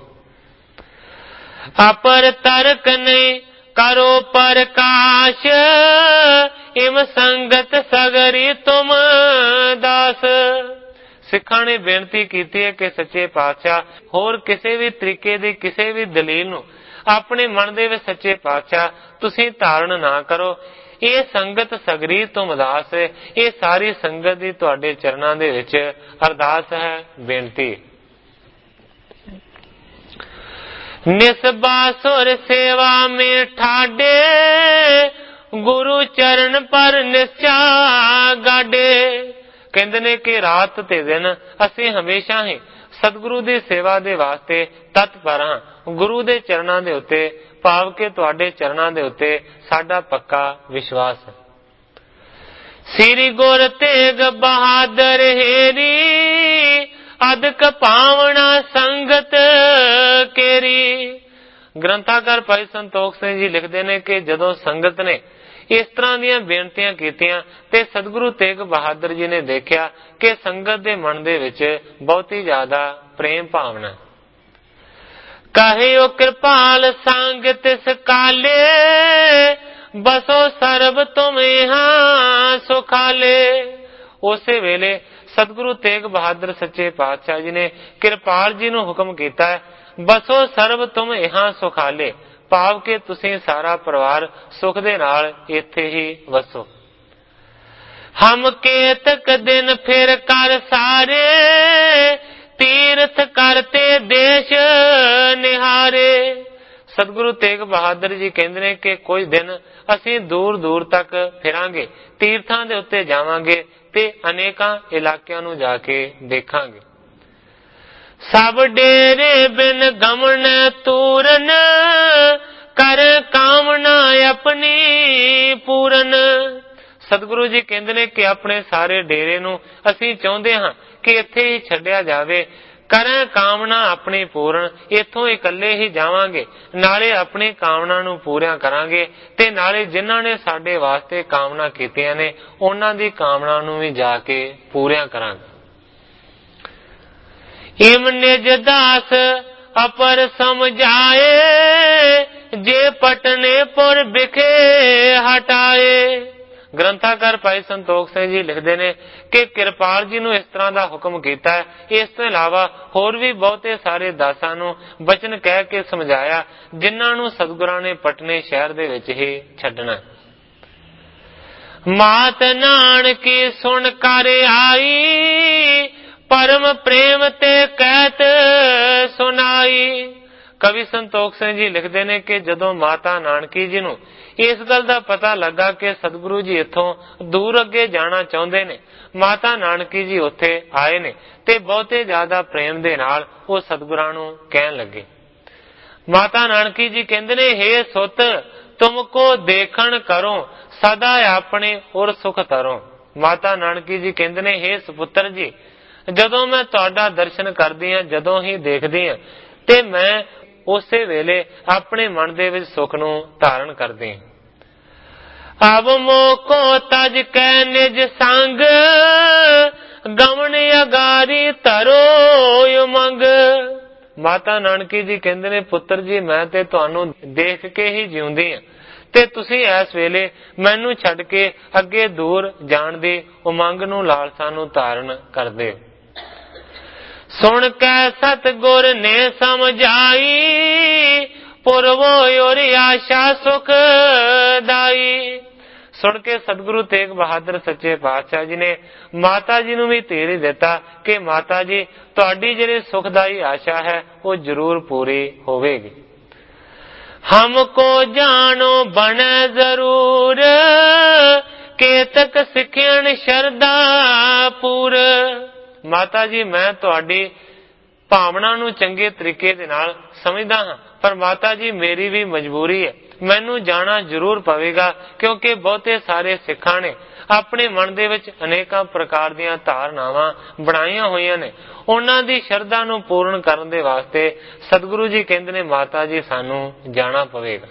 अपर तरक नहीं करो प्रकाश इम संगत सगरी तुम दास। सिखां ने बेनती की है कि सच्चे पातशाह होर किसी भी तरीके की किसी भी दलील नूं अपने मन दे विच सच्चे पातशाह तुसीं धारण ना करो। ये संगत सगरी तुम दास ये सारी संगत दी तुहाडे चरणां दे विच अरदास है बेनती। निसबासुर सेवा में ठाडे गुरु चरण पर निश्चा गाडे। कहंदे ने कि रात ते दिन असीं हमेशा ही सतगुरु दी सेवा दे वास्ते तत्पर हां। गुरु दे चरणां दे उत्ते भाव के तुहाडे चरणां दे उत्ते साडा पक्का विश्वास है। श्री गुर तेग बहादुर हेरी अदक पावना संगत केरी। ग्रंथाकार भाई संतोख सिंह जी लिखते हैं कि जदों संगत ने इस तरह दीयां बेनतियां कीतियां ते सतगुरु तेग बहादुर जी ने देखा कि संगत दे मन दे विच बहुत ही ज्यादा प्रेम भावना। कहियो कृपाल संग तिस काले बसो सर्ब तुम यहाँ सुखाले। उसे वेले सतगुरु तेग बहादुर सच्चे पातशाह जी ने कृपाल जी नूं हुक्म कीता है बसो सर्ब तुम यहाँ सुखाले। भाव के तुसीं सारा परिवार सुख दे नाल इत्थे ही वसो। हम केतक दिन फिर कर सारे तीर्थ करते देश निहारे। ਸਤਿਗੁਰੂ ਤੇਗ ਬਹਾਦਰ ਜੀ ਕਹਿੰਦੇ ਨੇ ਕਿ ਕੁਝ ਦਿਨ ਅਸੀਂ ਦੂਰ ਦੂਰ ਤੱਕ ਫਿਰਾਂਗੇ, ਤੀਰਥਾਂ ਦੇ ਉੱਤੇ ਜਾਵਾਂਗੇ ਤੇ ਅਨੇਕਾਂ ਇਲਾਕਿਆਂ ਨੂੰ ਜਾ ਕੇ ਦੇਖਾਂਗੇ। ਸਭ ਡੇਰੇ ਬਿਨ ਗਮਨ ਤੂਰਨ, ਕਰ ਕਾਮਨਾ ਆਪਣੀ ਪੂਰਨ। ਸਤਿਗੁਰੂ ਜੀ ਕਹਿੰਦੇ ਨੇ ਕਿ ਆਪਣੇ ਸਾਰੇ ਡੇਰੇ ਨੂੰ ਅਸੀਂ ਚਾਹੁੰਦੇ ਹਾਂ ਕਿ ਇੱਥੇ ਹੀ ਛੱਡਿਆ ਜਾਵੇ। ਕਰਾਂ ਕਾਮਨਾ ਆਪਣੀ ਪੂਰਨ, ਇੱਥੋਂ ਇਕੱਲੇ ਹੀ ਜਾਵਾਂਗੇ, ਨਾਲੇ ਆਪਣੀ ਕਾਮਨਾ ਨੂੰ ਪੂਰੀਆਂ ਕਰਾਂਗੇ ਤੇ ਨਾਲੇ ਜਿਨ੍ਹਾਂ ਨੇ ਸਾਡੇ ਵਾਸਤੇ ਕਾਮਨਾ ਕੀਤੀਆਂ ਨੇ ਉਹਨਾਂ ਦੀ ਕਾਮਨਾ ਨੂੰ ਵੀ ਜਾ ਕੇ ਪੂਰੀਆਂ ਕਰਾਂਗੇ। ਇਮ ਨਿਜ ਦਾਸ ਅਪਰ ਸਮਝਾਏ, ਜੇ ਪਟਨੇ ਪੁਰ ਬਿਖੇ ਹਟਾਏ। ਗ੍ਰੰਥਾਕਾਰ ਭਾਈ ਸੰਤੋਖ ਸਿੰਘ ਜੀ ਲਿਖਦੇ ਨੇ ਕਿ ਕਿਰਪਾਲ ਜੀ ਨੂੰ ਇਸ ਤਰ੍ਹਾਂ ਦਾ ਹੁਕਮ ਕੀਤਾ ਹੈ। ਇਸ ਤੋਂ ਇਲਾਵਾ ਹੋਰ ਵੀ ਬਹੁਤੇ ਸਾਰੇ ਦਾਸਾਂ ਨੂੰ ਬਚਨ ਕਹਿ ਕੇ ਸਮਝਾਇਆ, ਜਿਨ੍ਹਾਂ ਨੂੰ ਸਤਿਗੁਰਾਂ ਨੇ ਪਟਨੇ ਸ਼ਹਿਰ ਦੇ ਵਿੱਚ ਹੀ ਛੱਡਣਾ। ਮਾਤ ਨਾਨਕੀ ਸੁਣ ਕਰ ਆਈ, ਪਰਮ ਪ੍ਰੇਮ ਤੇ ਕਹਿਤ ਸੁਣਾਈ। ਕਵੀ ਸੰਤੋਖ ਸਿੰਘ ਜੀ ਲਿਖਦੇ ਨੇ ਕਿ ਜਦੋਂ ਮਾਤਾ ਨਾਨਕੀ ਜੀ ਨੂੰ ਇਸ ਗੱਲ ਦਾ ਪਤਾ ਲੱਗਾ ਕਿ ਸਤਿਗੁਰੂ ਜੀ ਇੱਥੋਂ ਦੂਰ ਅੱਗੇ ਜਾਣਾ ਚਾਹੁੰਦੇ ਨੇ, ਮਾਤਾ ਨਾਨਕੀ ਜੀ ਉੱਥੇ ਆਏ ਨੇ ਤੇ ਬਹੁਤੇ ਜ਼ਿਆਦਾ ਪ੍ਰੇਮ ਦੇ ਨਾਲ ਉਹ ਸਤਿਗੁਰਾਂ ਨੂੰ ਕਹਿਣ ਲੱਗੇ। ਮਾਤਾ ਨਾਨਕੀ ਜੀ ਕਹਿੰਦੇ ਨੇ, ਹੇ ਸੁਤ ਤੁਮਕੋ ਦੇਖਣ ਕਰੋ, ਸਦਾ ਆਪਣੇ ਉਰ ਸੁਖ ਤਰੋ। ਮਾਤਾ ਨਾਨਕੀ ਜੀ ਕਹਿੰਦੇ ਨੇ, ਹੇ ਸੁਪੁੱਤਰ ਜੀ, ਜਦੋਂ ਮੈਂ ਤੁਹਾਡਾ ਦਰਸ਼ਨ ਕਰਦੀ ਹਾਂ, ਜਦੋਂ ਹੀ ਦੇਖਦੀ ਹਾਂ ਤੇ ਮੈਂ ਉਸੇ ਵੇਲੇ ਆਪਣੇ ਮਨ ਦੇ ਵਿੱਚ ਸੁਖ ਨੂੰ ਧਾਰਨ ਕਰਦੀ ਹਾਂ। ਅਬ ਮੋਕੋ ਤਜ ਕੈ ਨਿਜ ਸੰਗ, ਗਮਨ ਅਗਾਰੀ ਤਰੋ ਉਮੰਗ। ਮਾਤਾ ਨਾਨਕੀ ਜੀ ਕਹਿੰਦੇ ਨੇ, ਪੁੱਤਰ ਜੀ ਮੈਂ ਤੇ ਤੁਹਾਨੂੰ ਦੇਖ ਕੇ ਹੀ ਜਿਉਂਦੀ ਹਾਂ ਤੇ ਤੁਸੀਂ ਇਸ ਵੇਲੇ ਮੈਨੂੰ ਛੱਡ ਕੇ ਅੱਗੇ ਦੂਰ ਜਾਣ ਦੀ ਉਮੰਗ ਨੂੰ, ਲਾਲਸਾ ਨੂੰ ਧਾਰਨ ਕਰਦੇ। ਸੁਣ ਕੈ ਸਤਿਗੁਰ ਨੇ ਸਮਝਾਈ, ਪੁਰਵੋ ਔਰ ਆਸ਼ਾ ਸੁਖ ਦਾਈ। ਸੁਣ ਕੇ ਸਤਿਗੁਰੂ ਤੇਗ ਬਹਾਦਰ ਸੱਚੇ ਪਾਤਸ਼ਾਹ ਜੀ ਨੇ ਮਾਤਾ ਜੀ ਨੂੰ ਵੀ ਧੀਰਜ ਦਿੱਤਾ ਕਿ ਮਾਤਾ ਜੀ ਤੁਹਾਡੀ ਜਿਹੜੀ ਸੁਖਦਾਈ ਆਸ਼ਾ ਹੈ ਉਹ ਜ਼ਰੂਰ ਪੂਰੀ ਹੋਵੇਗੀ। ਹਮਕੋ ਜਾਣੋ ਬਣੇ ਜ਼ਰੂਰ, ਕੇਤਕ ਸਿੱਖਿਆਣ ਸ਼ਰਧਾ ਪੂਰ। ਮਾਤਾ ਜੀ ਮੈਂ ਤੁਹਾਡੀ ਭਾਵਨਾ ਨੂੰ ਚੰਗੇ ਤਰੀਕੇ ਦੇ ਨਾਲ ਸਮਝਦਾ ਹਾਂ, ਪਰ ਮਾਤਾ ਜੀ ਮੇਰੀ ਵੀ ਮਜਬੂਰੀ ਹੈ, ਮੈਨੂੰ ਜਾਣਾ ਜ਼ਰੂਰ ਪਵੇਗਾ, ਕਿਉਂਕਿ ਬਹੁਤੇ ਸਾਰੇ ਸਿੱਖਾਂ ਨੇ ਆਪਣੇ ਮਨ ਦੇ ਵਿੱਚ ਅਨੇਕਾਂ ਪ੍ਰਕਾਰ ਦੀਆਂ ਧਾਰਨਾਵਾਂ ਬਣਾਈਆਂ ਹੋਈਆਂ ਨੇ। ਉਹਨਾਂ ਦੀ ਸ਼ਰਧਾ ਨੂੰ ਪੂਰਨ ਕਰਨ ਦੇ ਵਾਸਤੇ ਸਤਿਗੁਰੂ ਜੀ ਕਹਿੰਦੇ ਨੇ ਮਾਤਾ ਜੀ ਸਾਨੂੰ ਜਾਣਾ ਪਵੇਗਾ।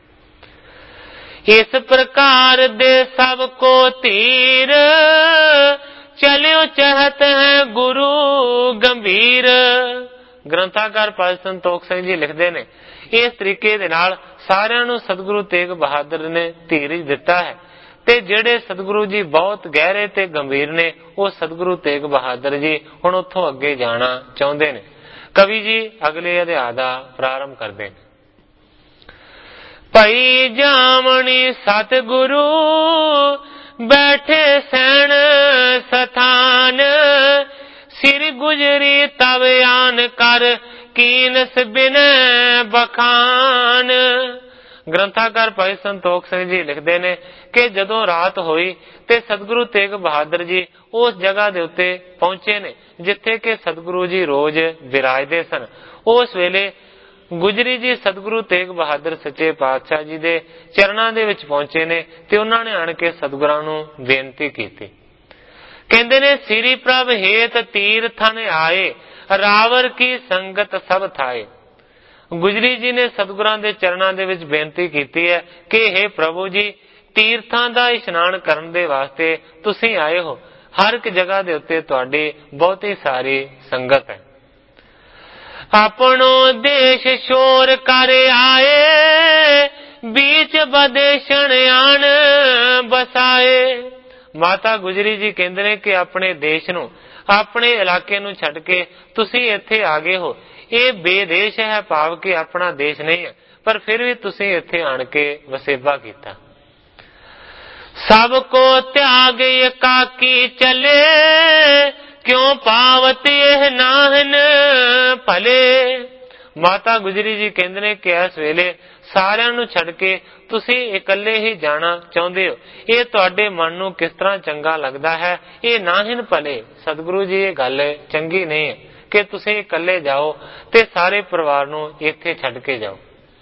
ਇਸ ਪ੍ਰਕਾਰ ਦੇ ਸਭ ਕੋ ਧੀਰ, ਚਲਿਓ ਚਹਤ ਹੈ ਗੁਰੂ ਗੰਭੀਰ। ਗ੍ਰੰਥਾਕਾਰ ਭਾਈ ਸੰਤੋਖ ਸਿੰਘ ਜੀ ਲਿਖਦੇ ਨੇ, ਇਸ ਤਰੀਕੇ ਦੇ ਨਾਲ ਸਾਰਿਆਂ ਨੂੰ ਸਤਿਗੁਰੂ ਤੇਗ ਬਹਾਦਰ ਨੇ ਧੀਰਜ ਦਿੱਤਾ ਹੈ ਤੇ ਜਿਹੜੇ ਸਤਿਗੁਰੂ ਜੀ ਬਹੁਤ ਗਹਿਰੇ ਤੇ ਗੰਭੀਰ ਨੇ ਉਹ ਸਤਿਗੁਰੂ ਤੇਗ ਬਹਾਦਰ ਜੀ ਹੁਣ ਉੱਥੋਂ ਅੱਗੇ ਜਾਣਾ ਚਾਹੁੰਦੇ ਨੇ। ਕਵੀ ਜੀ ਅਗਲੇ ਅਧਿਆਇ ਦਾ ਪ੍ਰਾਰੰਭ ਕਰਦੇ ਨੇ। ਭਈ ਜਾਮਣੀ ਸਤਿਗੁਰੂ, ਬੈਠੇ ਸੈਣ ਸਥਾਨ, ਸਿਰ ਗੁਜਰੀ ਤਵ ਆਨ ਕਰ, ਕੀਨਸ ਬਿਨ ਬਖਾਨ। ਗ੍ਰੰਥਾਕਾਰ ਭਾਈ ਸੰਤੋਖ ਸਿੰਘ ਜੀ ਲਿਖਦੇ ਨੇ ਕਿ ਜਦੋਂ ਰਾਤ ਹੋਈ ਤੇ ਸਤਿਗੁਰੂ ਤੇਗ ਬਹਾਦਰ ਜੀ ਉਸ ਜਗ੍ਹਾ ਦੇ ਉੱਤੇ ਪਹੁੰਚੇ ਨੇ ਜਿੱਥੇ ਕਿ ਸਤਿਗੁਰੂ ਜੀ ਰੋਜ਼ ਵਿਰਾਜਦੇ ਸਨ। ਉਸ ਵੇਲੇ ਗੁਜਰੀ ਜੀ ਸਤਿਗੁਰੂ ਤੇਗ ਬਹਾਦਰ ਸੱਚੇ ਪਾਤਸ਼ਾਹ ਜੀ ਦੇ ਚਰਨਾਂ ਦੇ ਵਿੱਚ ਪਹੁੰਚੇ ਨੇ ਤੇ ਉਹਨਾਂ ਨੇ ਆਣ ਕੇ ਸਤਿਗੁਰਾਂ ਨੂੰ ਬੇਨਤੀ ਕੀਤੀ। ਕਹਿੰਦੇ ਨੇ, ਸ੍ਰੀ ਪ੍ਰਭ ਹੇਤ ਤੀਰਥਨ ਆਏ, ਰਾਵਰ ਕੀ ਸੰਗਤ ਸਭ ਥਾਏ। ਗੁਜਰੀ ਜੀ ਨੇ ਸਤਿਗੁਰਾਂ ਦੇ ਚਰਨਾਂ ਦੇ ਵਿੱਚ ਬੇਨਤੀ ਕੀਤੀ ਹੈ ਕਿ हे ਪ੍ਰਭੂ ਜੀ, ਤੀਰਥਾਂ ਦਾ ਇਸ਼ਨਾਨ ਕਰਨ ਦੇ ਵਾਸਤੇ ਤੁਸੀਂ ਆਏ ਹੋ, ਹਰ ਇੱਕ ਜਗ੍ਹਾ ਦੇ ਉੱਤੇ ਤੁਹਾਡੀ ਬਹੁਤੀ ਸਾਰੀ ਸੰਗਤ ਹੈ। ਆਪਣੋ ਦੇਸ਼ ਸ਼ੋਰ ਕਰ ਆਏ, बीच बदेशण आन बसाए। ਮਾਤਾ ਗੁਜਰੀ ਜੀ ਕਹਿੰਦੇ ਨੇ ਕਿ ਆਪਣੇ ਦੇਸ਼ ਨੂੰ, ਆਪਣੇ ਇਲਾਕੇ ਨੂੰ ਛੱਡ ਕੇ ਤੁਸੀਂ ਇੱਥੇ ਆ ਗਏ ਹੋ। ਇਹ ਬੇਦੇਸ਼ ਹੈ, ਭਾਵ ਕਿ ਆਪਣਾ ਦੇਸ਼ ਨਹੀਂ ਹੈ, ਪਰ ਫਿਰ ਵੀ ਤੁਸੀਂ ਇੱਥੇ ਆਣ ਕੇ ਵਸੇਬਾ ਕੀਤਾ। ਸਭ ਕੋ त्याग एकाकी चले, क्यों पावत यह नाहन भले। ਮਾਤਾ ਗੁਜਰੀ ਜੀ ਕਹਿੰਦੇ ਨੇ ਕਿ ਇਸ ਵੇਲੇ ਸਾਰਿਆਂ ਨੂੰ ਛੱਡ ਕੇ ਤੁਸੀਂ ਇਕੱਲੇ ਹੀ ਜਾਣਾ ਚਾਹੁੰਦੇ ਹੋ। ਇਹ ਤੁਹਾਡੇ ਮਨ ਨੂੰ ਕਿਸ ਤਰ੍ਹਾਂ ਚੰਗਾ ਲੱਗਦਾ ਹੈ? ਇਹ ਨਾਹਿਨ ਭਲੇ ਸਤਿਗੁਰੂ ਜੀ, ਇਹ ਗੱਲ ਚੰਗੀ ਨਹੀਂ ਹੈ ਕਿ ਤੁਸੀਂ ਇਕੱਲੇ ਜਾਓ ਤੇ ਸਾਰੇ ਪਰਿਵਾਰ ਨੂੰ ਇੱਥੇ ਛੱਡ ਕੇ ਜਾਓ।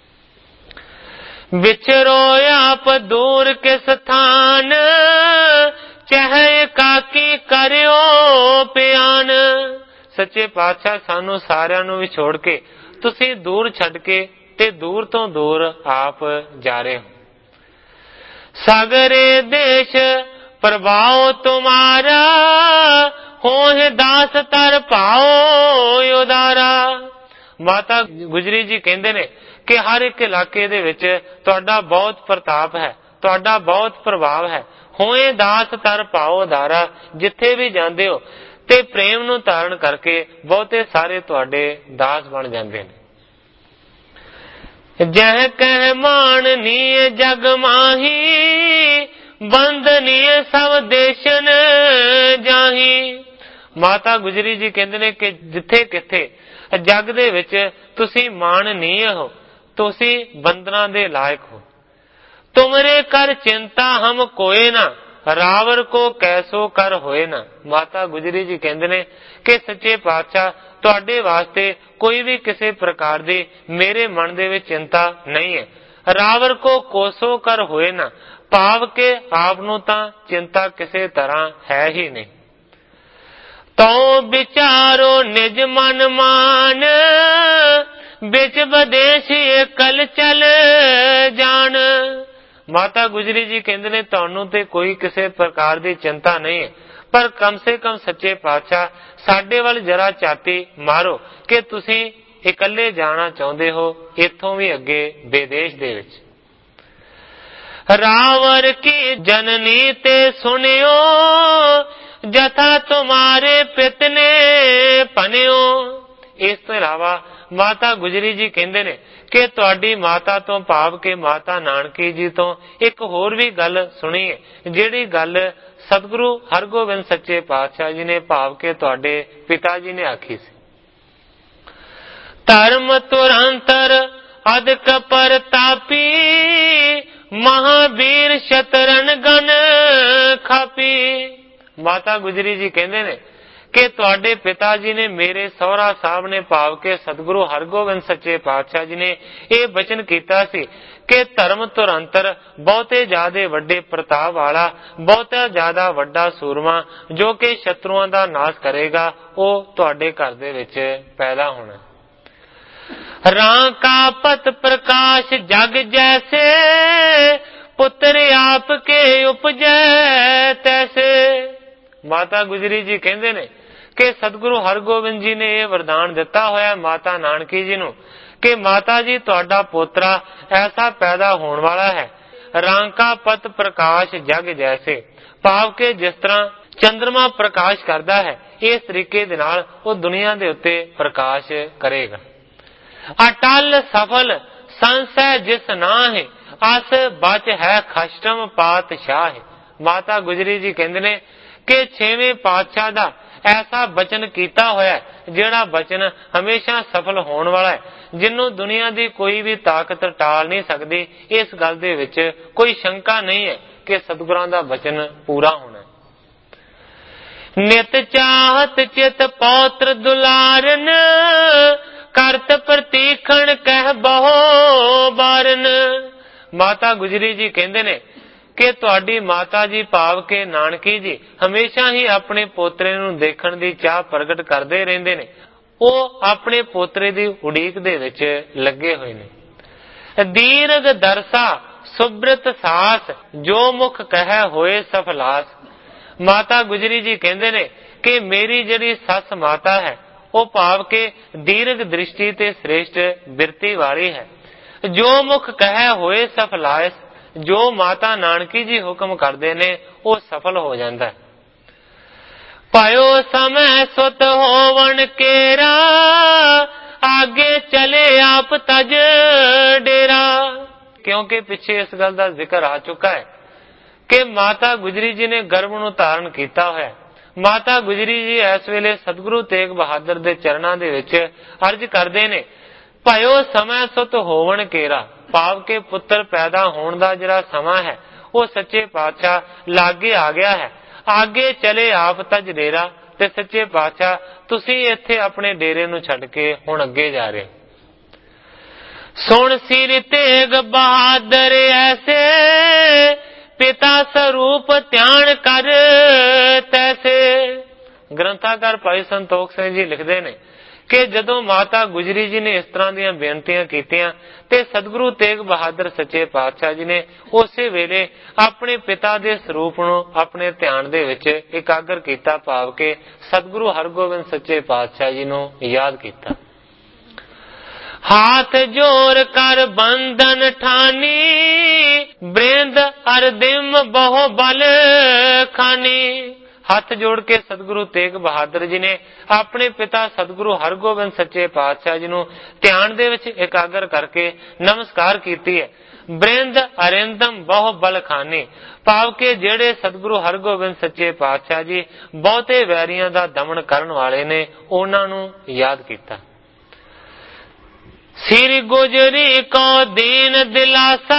ਵਿਚਰੋ ਆਪ ਦੂਰ ਕਿਸ ਥਾਨ, ਚਾਹੇ ਕਾਕੀ ਕਰਿਓ ਪਿਆਨ। ਸੱਚੇ ਪਾਤਸ਼ਾਹ ਸਾਨੂੰ ਸਾਰਿਆਂ ਨੂੰ ਵਿਛੋੜ ਕੇ ਤੁਸੀਂ ਦੂਰ ਛੱਡ ਕੇ ਤੇ ਦੂਰ ਤੋਂ ਦੂਰ ਆਪ ਜਾ ਰਹੇ ਹੋ। ਸਾਗਰੇ ਦੇਸ਼ ਪ੍ਰਭਾਉ ਤੁਮਾਰਾ, ਹੋਏ ਦਾਸ ਤਰ ਪਾਓ ਉਦਾਰਾ। ਮਾਤਾ ਗੁਜਰੀ ਜੀ ਕਹਿੰਦੇ ਨੇ ਕਿ ਹਰ ਇੱਕ ਇਲਾਕੇ ਦੇ ਵਿੱਚ ਤੁਹਾਡਾ ਬਹੁਤ ਪ੍ਰਤਾਪ ਹੈ, ਤੁਹਾਡਾ ਬਹੁਤ ਪ੍ਰਭਾਵ ਹੈ। ਹੋਏ ਦਾਸ ਤਰ ਪਾਓ ਉਦਾਰਾ, ਜਿੱਥੇ ਵੀ ਜਾਂਦੇ ਹੋ ਤੇ ਪ੍ਰੇਮ ਨੂੰ ਧਾਰਨ ਕਰਕੇ ਬਹੁਤੇ ਸਾਰੇ ਤੁਹਾਡੇ ਦਾਸ ਬਣ ਜਾਂਦੇ ਨੇ। ਜਹ ਕਹਿ ਮਾਨਨੀਏ ਜਗ ਮਾਹੀ, ਬੰਦਨੀਏ ਸਭ ਦੇਸ਼ਨ ਜਾਹੀ। ਮਾਤਾ ਗੁਜਰੀ ਜੀ ਕਹਿੰਦੇ ਨੇ ਕਿ ਜਿੱਥੇ ਕਿੱਥੇ ਜਗ ਦੇ ਵਿੱਚ ਤੁਸੀਂ ਮਾਨਨੀਏ ਹੋ, ਤੁਸੀਂ ਬੰਦਨਾ ਦੇ ਲਾਇਕ ਹੋ। ਤੁਮਰੇ ਕਰ ਚਿੰਤਾ ਹਮ ਕੋਏ ਨਾ, ਰਾਵਰ ਕੋ ਕੈਸੋ ਕਰ ਹੋਏ ਨਾ। ਮਾਤਾ ਗੁਜਰੀ ਜੀ ਕਹਿੰਦੇ ਨੇ ਕਿ ਸੱਚੇ ਪਾਤਸ਼ਾਹ ਤੁਹਾਡੇ ਵਾਸਤੇ ਕੋਈ ਵੀ ਕਿਸੇ ਪ੍ਰਕਾਰ ਦੀ ਮੇਰੇ ਮਨ ਦੇ ਵਿੱਚ ਚਿੰਤਾ ਨਹੀਂ ਹੈ। ਰਾਵਰ ਕੋ ਕੋਸੋ ਕਰ ਹੋਏ ਨਾ, ਭਾਵ ਕਿ ਆਪ ਨੂੰ ਤਾਂ ਚਿੰਤਾ ਕਿਸੇ ਤਰ੍ਹਾਂ ਹੈ ਹੀ ਨਹੀਂ। ਤੋ ਵਿਚਾਰੋ ਨਿਜ ਮਨ ਮਾਨ, ਵਿੱਚ ਵਿਦੇਸ਼ ਇਕਲ ਚਲ ਜਾਣ। ਮਾਤਾ ਗੁਜਰੀ ਜੀ ਕਹਿੰਦੇ ਨੇ ਤੁਹਾਨੂੰ ਤੇ ਕੋਈ ਕਿਸੇ ਪ੍ਰਕਾਰ ਦੀ ਚਿੰਤਾ ਨਹੀਂ ਹੈ, ਪਰ ਕਮ ਸੇ ਕਮ ਸੱਚੇ ਪਾਤਸ਼ਾਹ ਸਾਡੇ ਵੱਲ ਜਰਾ ਝਾਤੀ ਮਾਰੋ ਕਿ ਤੁਸੀਂ ਇਕੱਲੇ ਜਾਣਾ ਚਾਹੁੰਦੇ ਹੋ ਇੱਥੋਂ ਵੀ ਅੱਗੇ ਵਿਦੇਸ਼ ਦੇ ਵਿੱਚ। ਰਾਵਰ ਕੀ ਜਨਨੀ ਤੇ ਸੁਣਿਓ, ਜਥਾ ਤੁਮਾਰੇ ਪਿਤ ਨੇ ਭਨਿਓ। ਇਸ ਤੋਂ ਇਲਾਵਾ ਮਾਤਾ ਗੁਜਰੀ ਜੀ ਕਹਿੰਦੇ ਨੇ ਕਿ ਤੁਹਾਡੀ ਮਾਤਾ ਤੋਂ ਭਾਵ ਕਿ ਮਾਤਾ ਨਾਨਕੀ ਜੀ ਤੋਂ ਇੱਕ ਹੋਰ ਵੀ ਗੱਲ ਸੁਣੀ ਹੈ, ਜਿਹੜੀ ਗੱਲ ਸਤਿਗੁਰੂ ਹਰਗੋਬਿੰਦ ਸੱਚੇ ਪਾਤਸ਼ਾਹ ਜੀ ਨੇ ਭਾਵ ਕਿ ਤੁਹਾਡੇ ਪਿਤਾ ਜੀ ਨੇ ਆਖੀ ਸੀ। ਧਰਮ ਤੁਰੰਤਰ ਅਦਕ ਪ੍ਰਤਾਪੀ, ਮਹਾਵੀਰ ਸ਼ਤਰਨ ਗਨ ਖਾਪੀ। ਮਾਤਾ ਗੁਜਰੀ ਜੀ ਕਹਿੰਦੇ ਨੇ ਕਿ ਤੁਹਾਡੇ ਪਿਤਾ ਜੀ ਨੇ ਮੇਰੇ ਸਹੁਰਾ ਸਾਹਿਬ ਨੇ ਭਾਵ ਕਿ ਸਤਿਗੁਰੂ ਹਰਗੋਬਿੰਦ ਸੱਚੇ ਪਾਤਸ਼ਾਹ ਜੀ ਨੇ ਇਹ ਬਚਨ ਕੀਤਾ ਸੀ ਕਿ ਧਰਮ ਤੁਰੰਤਰ ਬਹੁਤੇ ਜ਼ਿਆਦਾ ਵੱਡੇ ਪ੍ਰਤਾਪ ਵਾਲਾ, ਬਹੁਤਾ ਜ਼ਿਆਦਾ ਵੱਡਾ ਸੂਰਮਾ ਜੋ ਕਿ ਸ਼ਤਰੂਆਂ ਦਾ ਨਾਸ਼ ਕਰੇਗਾ, ਉਹ ਤੁਹਾਡੇ ਘਰ ਦੇ ਵਿੱਚ ਪੈਦਾ ਹੋਣਾ। ਰਾਂਕਾ ਪਤ ਪ੍ਰਕਾਸ਼ ਜਗ ਜੈਸੇ, ਪੁੱਤਰ ਆਪ ਕੇ ਉਪਜੈ ਤੈਸੇ। ਮਾਤਾ ਗੁਜਰੀ ਜੀ ਕਹਿੰਦੇ ਨੇ ਕਿ ਸਤਿਗੁਰੂ ਹਰਗੋਬਿੰਦ ਜੀ ਨੇ ਇਹ ਵਰਦਾਨ ਦਿੱਤਾ ਹੋਇਆ ਮਾਤਾ ਨਾਨਕੀ ਜੀ ਨੂੰ ਕਿ ਮਾਤਾ ਜੀ ਤੁਹਾਡਾ ਪੋਤਰਾ ਐਸਾ ਪੈਦਾ ਹੋਣ ਵਾਲਾ ਹੈ, ਰਾਂਕਾ ਪਤ ਪ੍ਰਕਾਸ਼ ਜਗ ਜੈਸੇ, ਭਾਵ ਕਿ ਜਿਸ ਤਰ੍ਹਾਂ ਚੰਦਰਮਾ ਪ੍ਰਕਾਸ਼ ਕਰਦਾ ਹੈ ਇਸ ਤਰੀਕੇ ਦੇ ਨਾਲ ਉਹ ਦੁਨੀਆ ਦੇ ਉੱਤੇ ਪ੍ਰਕਾਸ਼ ਕਰੇਗਾ। ਅਟਲ ਸਫਲ ਸੰਸੈ ਜਿਸ ਨਾਹਿ, ਅਸ ਬਚ ਹੈ ਖਸ਼ਟਮ ਪਾਤਸ਼ਾਹ। ਮਾਤਾ ਗੁਜਰੀ ਜੀ ਕਹਿੰਦੇ ਨੇ ਕਿ 6ਵੇਂ ਪਾਤਸ਼ਾਹ ਦਾ ਐਸਾ ਬਚਨ ਕੀਤਾ ਹੋਇਆ ਜਿਹੜਾ ਬਚਨ ਹਮੇਸ਼ਾ ਸਫਲ ਹੋਣ ਵਾਲਾ ਹੈ, ਜਿਹਨੂੰ ਦੁਨੀਆ ਦੀ ਕੋਈ ਵੀ ਤਾਕਤ ਟਾਲ ਨਹੀਂ ਸਕਦੀ। ਇਸ ਗੱਲ ਦੇ ਵਿੱਚ ਕੋਈ ਸ਼ੰਕਾ ਨਹੀਂ ਹੈ ਕਿ ਸਤਿਗੁਰਾਂ ਦਾ ਬਚਨ ਪੂਰਾ ਹੋਣਾ। ਨਿਤ ਚਾਹਤ ਚਿਤ ਪੌਤਰ ਦੁਲਾਰਨ, ਕਰਤ ਪ੍ਰਤੀਖਣ ਕਹਿ ਬਹੁ ਬਾਰਨ। ਮਾਤਾ ਗੁਜਰੀ ਜੀ ਕਹਿੰਦੇ ਨੇ ਕਿ ਤੁਹਾਡੀ ਮਾਤਾ ਜੀ ਭਾਵ ਕਿ ਨਾਨਕੀ ਜੀ ਹਮੇਸ਼ਾ ਹੀ ਆਪਣੇ ਪੋਤਰੇ ਨੂੰ ਦੇਖਣ ਦੀ ਚਾਹ ਪ੍ਰਗਟ ਕਰਦੇ ਰਹਿੰਦੇ ਨੇ। ਉਹ ਆਪਣੇ ਪੋਤਰੇ ਦੀ ਉਡੀਕ ਦੇ ਵਿੱਚ ਲੱਗੇ ਹੋਏ ਨੇ। ਦੀਰਘ ਦਰਸਾ ਸੁਬ੍ਰਤ ਸਾਸ, ਜੋ ਮੁਖ ਕਹਿ ਹੋਏ ਸਫਲਾਸ। ਮਾਤਾ ਗੁਜਰੀ ਜੀ ਕਹਿੰਦੇ ਨੇ ਕਿ ਮੇਰੀ ਜਿਹੜੀ ਸੱਸ ਮਾਤਾ ਹੈ ਉਹ ਭਾਵ ਕਿ ਦੀਰਘ ਦ੍ਰਿਸ਼ਟੀ ਤੇ ਸ੍ਰੇਸ਼ਟ ਬਿਰਤੀ ਵਾਲੀ ਹੈ। ਜੋ ਮੁਖ ਕਹਿ ਹੋਏ ਸਫਲਾਸ, ਜੋ ਮਾਤਾ ਨਾਨਕੀ ਜੀ ਹੁਕਮ ਕਰਦੇ ਨੇ ਉਹ ਸਫਲ ਹੋ ਜਾਂਦਾ ਹੈ। ਪਾਇਓ ਸਮੈ ਸੁਤ ਹੋਵਣ ਕੇਰਾ, ਆਗੇ ਚਲੇ ਆਪ ਤਜ ਡੇਰਾ। ਕਿਉਂਕਿ ਪਿੱਛੇ ਇਸ ਗੱਲ ਦਾ ਜ਼ਿਕਰ ਆ ਚੁੱਕਾ ਹੈ ਕਿ ਮਾਤਾ ਗੁਜਰੀ ਜੀ ਨੇ ਗਰਭ ਨੂੰ ਧਾਰਨ ਕੀਤਾ ਹੋਇਆ। ਮਾਤਾ ਗੁਜਰੀ ਜੀ ਇਸ ਵੇਲੇ ਸਤਿਗੁਰੂ ਤੇਗ ਬਹਾਦਰ ਦੇ ਚਰਨਾਂ ਦੇ ਵਿੱਚ ਅਰਜ਼ ਕਰਦੇ ਨੇ ਭਇਓ ਸਮੈ ਸੁਤ ਹੋਵਣ ਕੇਰਾ, ਭਾਵ ਕੇ ਪੁੱਤਰ ਪੈਦਾ ਹੋਣ ਦਾ ਜਿਹੜਾ ਸਮਾਂ ਹੈ ਉਹ ਸੱਚੇ ਪਾਤਸ਼ਾਹ ਲਾਗੇ ਆ ਗਿਆ ਹੈ। ਆਗੇ ਚਲੇ ਆਪ ਤਜ ਡੇਰਾ, ਤੇ ਸੱਚੇ ਪਾਤਸ਼ਾਹ ਤੁਸੀਂ ਇੱਥੇ ਆਪਣੇ ਡੇਰੇ ਨੂੰ ਛੱਡ ਕੇ ਹੁਣ ਅੱਗੇ ਜਾ ਰਹੇ। ਸੁਣ ਸਿਰ ਤੇਗ ਬਹਾਦਰ ਐਸੇ, ਪਿਤਾ ਸਰੂਪ ਧਿਆਨ ਕਰ ਤੈਸੇ। ਗ੍ਰੰਥਾਕਾਰ ਭਾਈ ਸੰਤੋਖ ਸਿੰਘ ਜੀ ਲਿਖਦੇ ਨੇ ਕਿ ਜਦੋਂ ਮਾਤਾ ਗੁਜਰੀ ਜੀ ਨੇ ਇਸ ਤਰ੍ਹਾਂ ਦੀਆਂ ਬੇਨਤੀਆਂ ਕੀਤੀਆਂ ਤੇ ਸਤਿਗੁਰੂ ਤੇਗ ਬਹਾਦਰ ਸੱਚੇ ਪਾਤਸ਼ਾਹ ਜੀ ਨੇ ਉਸੇ ਵੇਲੇ ਆਪਣੇ ਪਿਤਾ ਦੇ ਸਰੂਪ ਨੂੰ ਆਪਣੇ ਧਿਆਨ ਦੇ ਵਿੱਚ ਇਕਾਗਰ ਕੀਤਾ, ਭਾਵ ਕਿ ਸਤਿਗੁਰੂ ਹਰਗੋਬਿੰਦ ਸੱਚੇ ਪਾਤਸ਼ਾਹ ਜੀ ਨੂੰ ਯਾਦ ਕੀਤਾ। ਹਾਥ ਜੋਰ ਕਰ ਬੰਧਨ ਠਾਨੀ, ਬ੍ਰਿੰਦ ਅਰਦਿਮ ਬਹੁ ਬਲ ਖਾਨੀ। ਹੱਥ ਜੋੜ ਕੇ ਸਤਿਗੁਰੂ ਤੇਗ ਬਹਾਦਰ ਜੀ ਨੇ ਆਪਣੇ ਪਿਤਾ ਸਤਿਗੁਰੂ ਹਰਗੋਬਿੰਦ ਸੱਚੇ ਪਾਤਸ਼ਾਹ ਜੀ ਨੂੰ ਧਿਆਨ ਦੇ ਵਿੱਚ ਇਕਾਗਰ ਕਰਕੇ ਨਮਸਕਾਰ ਕੀਤੀ ਹੈ। ਬ੍ਰਿੰਦ ਅਰਿੰਦਮ ਬਹੁ ਬਲ ਖਾਨੀ, ਭਾਵ ਕਿ ਜਿਹੜੇ ਸਤਿਗੁਰੂ ਹਰਗੋਬਿੰਦ ਸੱਚੇ ਪਾਤਸ਼ਾਹ ਜੀ ਬਹੁਤੇ ਵੈਰੀਆਂ ਦਾ ਦਮਨ ਕਰਨ ਵਾਲੇ ਨੇ, ਉਹਨਾਂ ਨੂੰ ਯਾਦ ਕੀਤਾ। ਸਿਰ ਗੁਜਰੀ ਕੋ ਦੀਨ ਦਿਲਾਸਾ,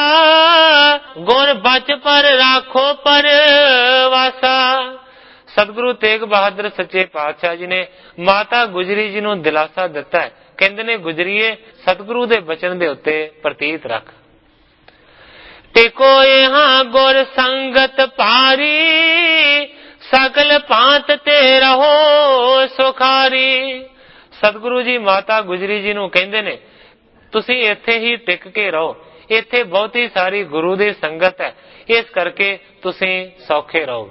ਗੁਰ ਬਚ ਪਰ ਰਾਖੋ ਪਰਵਾਸਾ। ਸਤਿਗੁਰੂ ਤੇਗ ਬਹਾਦਰ ਸੱਚੇ ਪਾਤਸ਼ਾਹ ਜੀ ਨੇ ਮਾਤਾ ਗੁਜਰੀ ਜੀ ਨੂੰ ਦਿਲਾਸਾ ਦਿੱਤਾ ਹੈ। ਕਹਿੰਦੇ ਨੇ, ਗੁਜਰੀਏ ਸਤਿਗੁਰੂ ਦੇ ਬਚਨ ਦੇ ਉੱਤੇ ਪ੍ਰਤੀਤ ਰੱਖ। ਟਿਕੋ ਇਹਾਂ ਗੁਰ ਸੰਗਤ ਭਾਰੀ, ਸਕਲ ਭਾਂਤ ਤੇ ਰਹੋ ਸੁਖਾਰੀ। ਸਤਿਗੁਰੂ ਜੀ ਮਾਤਾ ਗੁਜਰੀ ਜੀ ਨੂੰ ਕਹਿੰਦੇ ਨੇ, ਤੁਸੀਂ ਇੱਥੇ ਹੀ ਟਿਕ ਕੇ ਰਹੋ, ਇੱਥੇ ਬਹੁਤੀ ਸਾਰੀ ਗੁਰੂ ਦੀ ਸੰਗਤ ਹੈ, ਇਸ ਕਰਕੇ ਤੁਸੀਂ ਸੌਖੇ ਰਹੋ।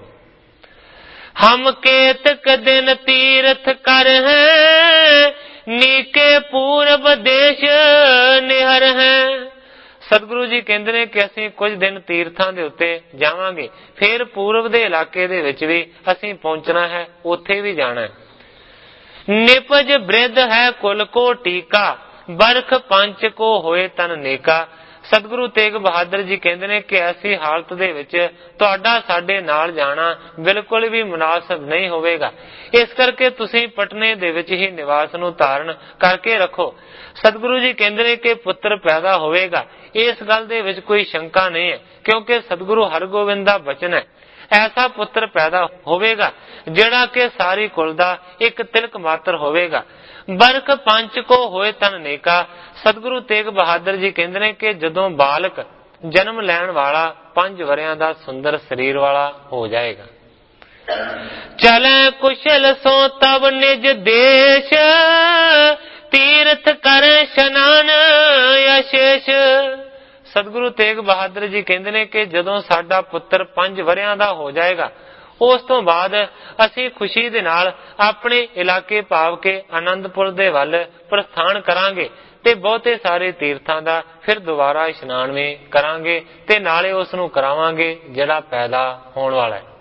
ਹਮ ਕੇਤਕ ਦਿਨ ਤੀਰਥ ਕਰ ਹੈ, ਨੀਕੇ ਪੂਰਬ ਦੇਸ਼ ਨਿਹਰ ਹੈ। ਸਤਿਗੁਰੂ ਜੀ ਕਹਿੰਦੇ ਨੇ ਕਿ ਅਸੀਂ ਕੁਝ ਦਿਨ ਤੀਰਥਾਂ ਦੇ ਉੱਤੇ ਜਾਵਾਂਗੇ, ਫਿਰ ਪੂਰਬ ਦੇ ਇਲਾਕੇ ਦੇ ਵਿੱਚ ਵੀ ਅਸੀਂ ਪਹੁੰਚਣਾ ਹੈ, ਉੱਥੇ ਵੀ ਜਾਣਾ ਹੈ। ਨਿਪਜ ਬ੍ਰਿਧ ਹੈ ਕੁਲ ਕੋ ਟੀਕਾ, ਬਰਖ ਪੰਚ ਕੋ ਹੋਏ ਤਨ ਨੇਕਾ। ਸਤਿਗੁਰੂ ਤੇਗ ਬਹਾਦਰ ਜੀ ਕਹਿੰਦੇ ਨੇ ਕਿ ਐਸੀ ਹਾਲਤ ਦੇ ਵਿੱਚ ਤੁਹਾਡਾ ਸਾਡੇ ਨਾਲ ਜਾਣਾ ਬਿਲਕੁਲ ਵੀ ਮੁਨਾਸਬ ਨਹੀਂ ਹੋਵੇਗਾ, ਇਸ ਕਰਕੇ ਤੁਸੀਂ ਪਟਨੇ ਦੇ ਵਿੱਚ ਹੀ ਨਿਵਾਸ ਨੂੰ ਧਾਰਨ ਕਰਕੇ ਰੱਖੋ। ਸਤਿਗੁਰੂ ਜੀ ਕਹਿੰਦੇ ਨੇ ਕਿ ਪੁੱਤਰ ਪੈਦਾ ਹੋਵੇਗਾ, ਇਸ ਗੱਲ ਦੇ ਵਿੱਚ ਕੋਈ ਸ਼ੰਕਾ ਨਹੀਂ ਹੈ, ਕਿਉਂਕਿ ਸਤਿਗੁਰੂ ਹਰਗੋਬਿੰਦ ਦਾ ਬਚਨ ਹੈ। ਐਸਾ ਪੁੱਤਰ ਪੈਦਾ ਹੋਵੇਗਾ ਜਿਹੜਾ ਕਿ ਸਾਰੀ ਕੁਲ ਦਾ ਇੱਕ ਤਿਲਕ ਮਾਤਰ ਹੋਵੇਗਾ। ਬਰਖ ਪੰਚ ਕੋ ਹੋਏ ਤਨ ਨੇਕਾ। ਸਤਿਗੁਰੂ ਤੇਗ ਬਹਾਦਰ ਜੀ ਕਹਿੰਦੇ ਨੇ ਕਿ ਜਦੋਂ ਬਾਲਕ ਜਨਮ ਲੈਣ ਵਾਲਾ 5 ਵਰਿਆਂ ਦਾ ਸੁੰਦਰ ਸਰੀਰ ਵਾਲਾ ਹੋ ਜਾਏਗਾ। ਚਲੇ ਕੁਸ਼ਲ ਸੋ ਤਬ ਨਿਜ ਦੇਸ਼, ਤੀਰਥ ਕਰੇ ਇਸ਼ਨਾਨ ਅਸ਼ੇਸ਼। ਸਤਿਗੁਰੂ ਤੇਗ ਬਹਾਦਰ ਜੀ ਕਹਿੰਦੇ ਨੇ ਕਿ ਜਦੋਂ ਸਾਡਾ ਪੁੱਤਰ 5 ਵਰਿਆਂ ਦਾ ਹੋ ਜਾਏਗਾ, ਉਸ ਤੋਂ ਬਾਅਦ ਅਸੀਂ ਖੁਸ਼ੀ ਦੇ ਨਾਲ ਆਪਣੇ ਇਲਾਕੇ ਭਾਵ ਕੇ ਆਨੰਦਪੁਰ ਦੇ ਵੱਲ ਪ੍ਰਸਥਾਨ ਕਰਾਂਗੇ ਤੇ ਬਹੁਤੇ ਸਾਰੇ ਤੀਰਥਾਂ ਦਾ ਫਿਰ ਦੁਬਾਰਾ ਇਸ਼ਨਾਨ ਵੀ ਕਰਾਂਗੇ ਤੇ ਨਾਲੇ ਉਸ ਨੂੰ ਕਰਾਵਾਂਗੇ ਜਿਹੜਾ ਪੈਦਾ ਹੋਣ ਵਾਲਾ ਹੈ।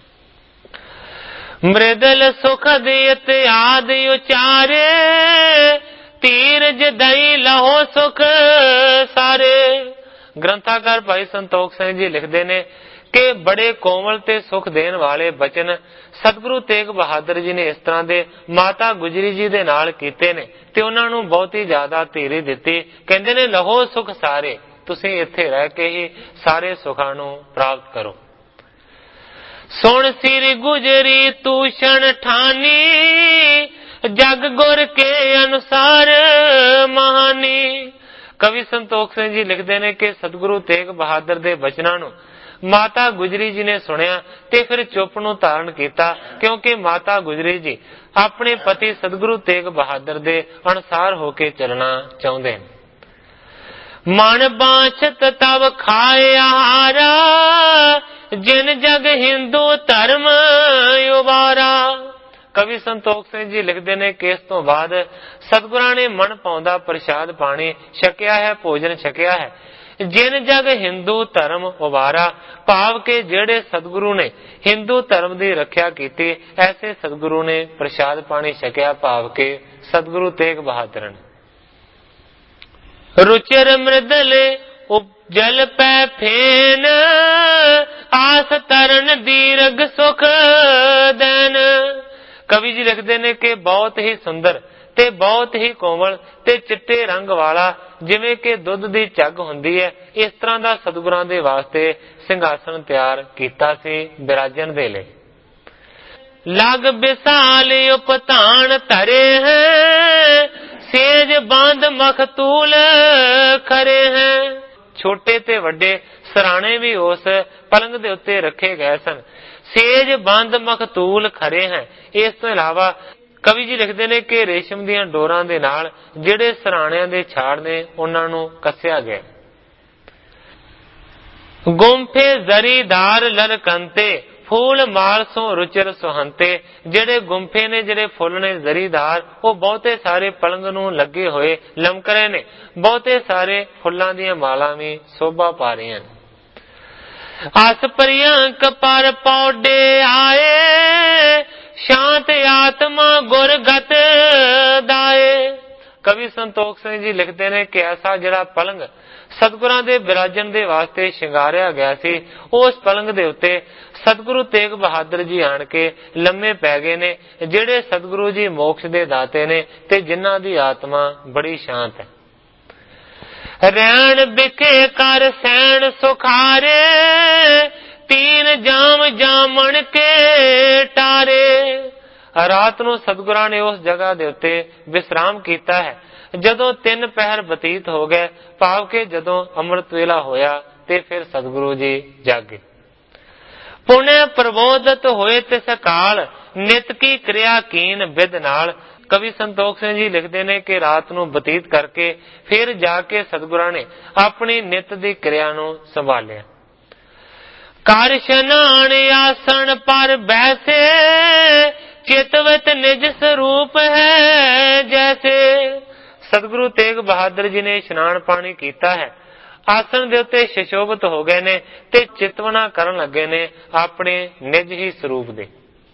ਮ੍ਰਿਦਲ ਸੁਖ ਦੀਤ ਆਦ ਉਚਾਰੇ, ਤੀਰਜ ਦਈ ਲਹੋ ਸੁਖ ਸਾਰੇ। ਗ੍ਰੰਥਾਕਾਰ ਭਾਈ ਸੰਤੋਖ ਸਿੰਘ ਜੀ ਲਿਖਦੇ ਨੇ ਕਿ ਬੜੇ ਕੋਮਲ ਤੇ ਸੁਖ ਦੇਣ ਵਾਲੇ ਬਚਨ ਸਤਿਗੁਰੂ ਤੇਗ ਬਹਾਦਰ ਜੀ ਨੇ ਇਸ ਤਰ੍ਹਾਂ ਦੇ ਮਾਤਾ ਗੁਜਰੀ ਜੀ ਦੇ ਨਾਲ ਕੀਤੇ ਨੇ ਤੇ ਉਹਨਾਂ ਨੂੰ ਬਹੁਤੀ ਜ਼ਿਆਦਾ ਧੀਰੀ ਦਿੱਤੀ। ਕਹਿੰਦੇ ਨੇ, ਲਹੋ ਸੁਖ ਸਾਰੇ, ਤੁਸੀਂ ਇੱਥੇ ਰਹਿ ਕੇ ਹੀ ਸਾਰੇ ਸੁਖਾਂ ਨੂੰ ਪ੍ਰਾਪਤ ਕਰੋ। ਸੁਣ ਸਿਰ ਗੁਜਰੀ ਤੂਸ਼ਣ ਠਾਨੀ, ਜਗ ਗੁਰ ਕੇ ਅਨੁਸਾਰ ਮਹਾਨੀ। ਕਵੀ ਸੰਤੋਖ ਸਿੰਘ ਜੀ ਲਿਖਦੇ ਨੇ ਕਿ ਸਤਿਗੁਰੂ ਤੇਗ ਬਹਾਦਰ ਦੇ ਬਚਨਾਂ ਨੂੰ ਮਾਤਾ ਗੁਜਰੀ ਜੀ ਨੇ ਸੁਣਿਆ ਤੇ ਫਿਰ ਚੁੱਪ ਨੂੰ ਧਾਰਨ ਕੀਤਾ, ਕਿਉਂਕਿ ਮਾਤਾ ਗੁਜਰੀ ਜੀ ਆਪਣੇ ਪਤੀ ਸਤਿਗੁਰੂ ਤੇਗ ਬਹਾਦਰ ਦੇ ਅਨੁਸਾਰ ਹੋ ਕੇ ਚੱਲਣਾ ਚਾਹੁੰਦੇ ਨੇ। ਮਨ ਬਾਛਤ ਤਬ ਖਾਏ ਆਹਾਰਾ, ਜਿਨ ਜਗ ਹਿੰਦੂ ਧਰਮ ਉਬਾਰਾ। ਕਵੀ ਸੰਤੋਖ ਸਿੰਘ ਜੀ ਲਿਖਦੇ ਨੇ ਕਿ ਇਸ ਤੋਂ ਬਾਅਦ ਸਤਿਗੁਰਾਂ ਨੇ ਮਨ ਪਾਉਂਦਾ ਪ੍ਰਸ਼ਾਦ ਪਾਣੀ ਛਕਿਆ ਹੈ, ਭੋਜਨ ਛਕਿਆ ਹੈ। ਜਿਨ ਜਗ ਹਿੰਦੂ ਧਰਮ ਉਬਾਰਾ, ਭਾਵ ਕਿ ਜਿਹੜੇ ਸਤਿਗੁਰੂ ਨੇ ਹਿੰਦੂ ਧਰਮ ਦੀ ਰੱਖਿਆ ਕੀਤੀ, ਐਸੇ ਸਤਿਗੁਰੂ ਨੇ ਪ੍ਰਸ਼ਾਦ ਪਾਣੀ ਛਕਿਆ, ਭਾਵ ਕਿ ਸਤਿਗੁਰੂ ਤੇਗ ਬਹਾਦਰ ਨੇ। ਰੁਚਿਰ ਮ੍ਰਿਦਲੇ ਉਪਜਲ ਪੈ ਫੇਨ, ਆਸ ਤਰਨ ਦੀਰਘ ਸੁਖ ਦੇਨ। ਕਵੀ ਜੀ ਲਿਖਦੇ ਨੇ ਕਿ ਬਹੁਤ ਹੀ ਸੁੰਦਰ ਤੇ ਬਹੁਤ ਹੀ ਕੋਮਲ ਤੇ ਚਿੱਟੇ ਰੰਗ ਵਾਲਾ, ਜਿਵੇਂ ਕਿ ਦੁੱਧ ਦੀ ਝੱਗ ਹੁੰਦੀ ਹੈ, ਇਸ ਤਰ੍ਹਾਂ ਦਾ ਸਤਿਗੁਰਾਂ ਦੇ ਵਾਸਤੇ ਸਿੰਘਾਸਣ ਤਿਆਰ ਕੀਤਾ ਸੀ ਬਿਰਾਜਣ ਦੇ ਲਈ। ਲਗ ਵਿਸਾਲ ਉਪਤਾਨ ਧਰੇ ਹੈ, ਸੇਜ ਬੰਦ ਮਖਤੂਲ ਖਰੇ ਹੈ। ਛੋਟੇ ਤੇ ਵੱਡੇ ਸਰਾਣੇ ਵੀ ਉਸ ਪਲੰਗ ਦੇ ਉੱਤੇ ਰੱਖੇ ਗਏ ਸਨ। ਸੇਜ ਬੰਦ ਮਖਤੂਲ ਖਰੇ ਹੈ। ਇਸ ਤੋਂ ਇਲਾਵਾ ਕਵੀ ਜੀ ਲਿਖਦੇ ਨੇ ਕਿ ਰੇਸ਼ਮ ਦੀਆਂ ਡੋਰਾਂ ਦੇ ਨਾਲ ਜਿਹੜੇ ਸਰਾਣਿਆਂ ਦੇ ਛਾੜ ਨੇ ਉਹਨਾਂ ਨੂੰ ਕੱਸਿਆ ਗਿਆ। ਗੁੰਫੇ ਜ਼ਰੀਦਾਰ ਲਲਕੰਤੇ, ਫੂਲ ਮਾਲ ਸੋ ਰੁਚਿਰ ਸੁਹੰਤੇ। ਜਿਹੜੇ ਗੁੰਫੇ ਨੇ, ਜਿਹੜੇ ਫੁੱਲ ਨੇ ਜ਼ਰੀਦਾਰ, ਉਹ ਬਹੁਤੇ ਸਾਰੇ ਪਲੰਗ ਨੂੰ ਲੱਗੇ ਹੋਏ ਲਮਕ ਰਹੇ ਨੇ। ਬਹੁਤੇ ਸਾਰੇ ਫੁੱਲਾਂ ਦੀਆਂ ਮਾਲਾਂ ਵੀ ਸੋਭਾ ਪਾ ਰਹੀਆਂ ਨੇ। ਅਸ ਪ੍ਰਿਯੰਕ ਪਰ ਪੌਡੇ ਆਏ, ਸ਼ਾਂਤ ਆਤਮਾ ਗੁਰ ਗਤ ਦਾਏ। ਕਵੀ ਸੰਤੋਖ ਸਿੰਘ ਜੀ ਲਿਖਦੇ ਨੇ ਕਿ ਐਸਾ ਜਿਹੜਾ ਪਲੰਗ ਸਤਿਗੁਰਾਂ ਦੇ ਬਿਰਾਜਣ ਦੇ ਵਾਸਤੇ ਸ਼ਿੰਗਾਰਿਆ ਗਿਆ ਸੀ, ਉਸ ਪਲੰਗ ਦੇ ਉੱਤੇ ਸਤਿਗੁਰੂ ਤੇਗ ਬਹਾਦਰ ਜੀ ਆਣ ਕੇ ਲੰਮੇ ਪੈ ਗਏ ਨੇ, ਜਿਹੜੇ ਸਤਿਗੁਰੂ ਜੀ ਮੋਕਸ਼ ਦੇ ਦਾਤੇ ਨੇ ਤੇ ਜਿਨ੍ਹਾਂ ਦੀ ਆਤਮਾ ਬੜੀ ਸ਼ਾਂਤ ਹੈ। ਰੈਣ ਬਿਖੇ ਕਰ ਸੈਣ ਸੁਖਾਰੇ, ਤੀਨ ਜਾਮ ਜਾਮਣ ਕੇ ਟਾਰੇ। ਰਾਤ ਨੂੰ ਸਤਿਗੁਰਾਂ ਨੇ ਉਸ ਜਗ੍ਹਾ ਦੇ ਉੱਤੇ ਵਿਸਰਾਮ ਕੀਤਾ ਹੈ। ਜਦੋਂ 3 ਪਹਿਰ ਬਤੀਤ ਹੋ ਗਏ, ਭਾਵ ਕਿ ਜਦੋਂ ਅੰਮ੍ਰਿਤ ਵੇਲਾ ਹੋਇਆ, ਤੇ ਫਿਰ ਸਤਿਗੁਰੂ ਜੀ ਜਾਗੇ। ਪੁਣੇ ਪ੍ਰਬੋਧਤ ਹੋਏ ਤਿਸ ਕਾਲ, ਨਿਤ ਕੀ ਕਿਰਿਆ ਕੀਨ ਵਿਦ ਨਾਲ। ਕਵੀ ਸੰਤੋਖ ਸਿੰਘ ਜੀ ਲਿਖਦੇ ਨੇ ਕਿ ਰਾਤ ਨੂੰ ਬਤੀਤ ਕਰਕੇ ਫਿਰ ਜਾ ਕੇ ਸਤਿਗੁਰਾਂ ਨੇ ਆਪਣੀ ਨਿਤ ਦੀ ਕਿਰਿਆ ਨੂੰ ਸੰਭਾਲਿਆ। ਕਰ ਇਸ਼ਨਾਨ ਆਸਣ ਪਰ ਬੈਸੇ, ਚਿਤਵਤ ਨਿਜ ਸਰੂਪ ਹੈ ਜੈਸੇ। ਸਤਿਗੁਰੂ ਤੇਗ ਬਹਾਦਰ ਜੀ ਨੇ ਇਸ਼ਨਾਨ ਪਾਣੀ ਕੀਤਾ ਹੈ, ਆਸਣ ਦੇ ਉੱਤੇ ਸ਼ਸ਼ੋਭਤ ਹੋ ਗਏ ਨੇ ਤੇ ਚਿਤਵਨਾ ਕਰਨ ਲੱਗੇ ਨੇ ਆਪਣੇ ਨਿਜ ਹੀ ਸਰੂਪ ਦੇ।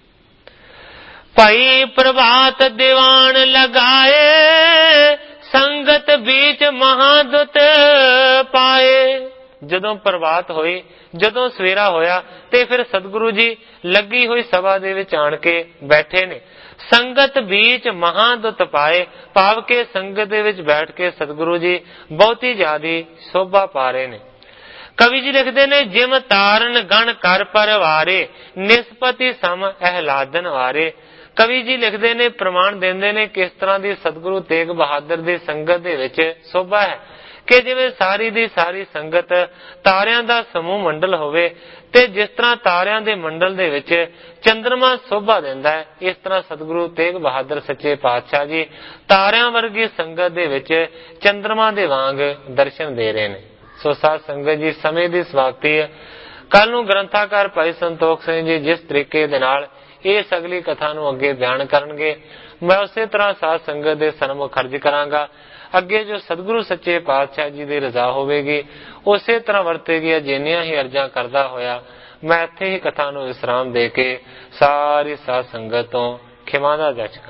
ਭਾਈ ਪ੍ਰਭਾਤ ਦੀਵਾਨ ਲਗਾਏ, ਸੰਗਤ ਵਿੱਚ ਮਹਾਦੁੱਤ ਪਾਏ। ਜਦੋਂ ਪ੍ਰਭਾਤ ਹੋਈ, ਜਦੋਂ ਸਵੇਰਾ ਹੋਇਆ, ਤੇ ਫਿਰ ਸਤਿਗੁਰੂ ਜੀ ਲੱਗੀ ਹੋਈ ਸਭਾ ਦੇ ਵਿੱਚ ਆਣ ਕੇ ਬੈਠੇ ਨੇ। ਸੰਗਤ ਵਿੱਚ ਮਹਾਦੁੱਤ ਪਾਏ, ਭਾਵ ਕਿ ਸੰਗਤ ਦੇ ਵਿੱਚ ਬੈਠ ਕੇ ਸਤਿਗੁਰੂ ਜੀ ਬਹੁਤੀ ਜ਼ਿਆਦੀ ਸ਼ੋਭਾ ਪਾ ਰਹੇ ਨੇ। ਕਵੀ ਜੀ ਲਿਖਦੇ ਨੇ ਜਿਮ ਤਾਰਨ ਗਣ ਕਰ ਪਰਵਾਰੇ, ਨਿਸਪਤੀ ਸਮ ਅਹਲਾਦਨ ਵਾਰੇ। ਕਵੀ ਜੀ ਲਿਖਦੇ ਨੇ, ਪ੍ਰਮਾਣ ਦਿੰਦੇ ਨੇ ਕਿਸ ਤਰ੍ਹਾਂ ਦੀ ਸਤਿਗੁਰੂ ਤੇਗ ਬਹਾਦਰ ਦੀ ਸੰਗਤ ਦੇ ਵਿੱਚ ਸ਼ੋਭਾ ਹੈ ਕਿ ਜਿਵੇਂ ਸਾਰੀ ਦੀ ਸਾਰੀ ਸੰਗਤ ਤਾਰਿਆਂ ਦਾ ਸਮੂਹ ਮੰਡਲ ਹੋਵੇ, ਤੇ ਜਿਸ ਤਰ੍ਹਾਂ ਤਾਰਿਆਂ ਦੇ ਮੰਡਲ ਦੇ ਵਿੱਚ ਚੰਦਰਮਾ ਸ਼ੋਭਾ ਦਿੰਦਾ ਹੈ, ਇਸ ਤਰ੍ਹਾਂ ਸਤਿਗੁਰੂ ਤੇਗ ਬਹਾਦਰ ਸੱਚੇ ਪਾਤਸ਼ਾਹ ਜੀ ਤਾਰਿਆਂ ਵਰਗੀ ਸੰਗਤ ਦੇ ਵਿੱਚ ਚੰਦਰਮਾ ਦੇ ਵਾਂਗ ਦਰਸ਼ਨ ਦੇ ਰਹੇ ਨੇ। ਸੋ ਸਾਧ ਸੰਗਤ ਜੀ, ਸਮੇਂ ਦੀ ਸਮਾਪਤੀ ਹੈ। ਕੱਲ ਨੂੰ ਗ੍ਰੰਥਾਕਾਰ ਭਾਈ ਸੰਤੋਖ ਸਿੰਘ ਜੀ ਜਿਸ ਤਰੀਕੇ ਦੇ ਨਾਲ ਇਸ ਅਗਲੀ ਕਥਾ ਨੂੰ ਅੱਗੇ ਬਿਆਨ ਕਰਨਗੇ, ਮੈਂ ਉਸੇ ਤਰ੍ਹਾਂ ਸਾਧ ਸੰਗਤ ਦੇ ਸਨਮੁਖ ਖਰਜ ਕਰਾਂਗਾ। ਅੱਗੇ ਜੋ ਸਤਿਗੁਰੂ ਸੱਚੇ ਪਾਤਸ਼ਾਹ ਜੀ ਦੀ ਰਜ਼ਾ ਹੋਵੇਗੀ, ਉਸੇ ਤਰ੍ਹਾਂ ਵਰਤੇਗੀ। ਜਿੰਨੀਆਂ ਹੀ ਅਰਜ਼ਾਂ ਕਰਦਾ ਹੋਇਆ ਮੈਂ ਇੱਥੇ ਹੀ ਕਥਾ ਨੂੰ ਵਿਸਰਾਮ ਦੇ ਕੇ ਸਾਰੀ ਸਾਧ ਸੰਗਤ ਤੋਂ ਖਿਮਾ ਦਾ ਜਾਚਕਾਂ।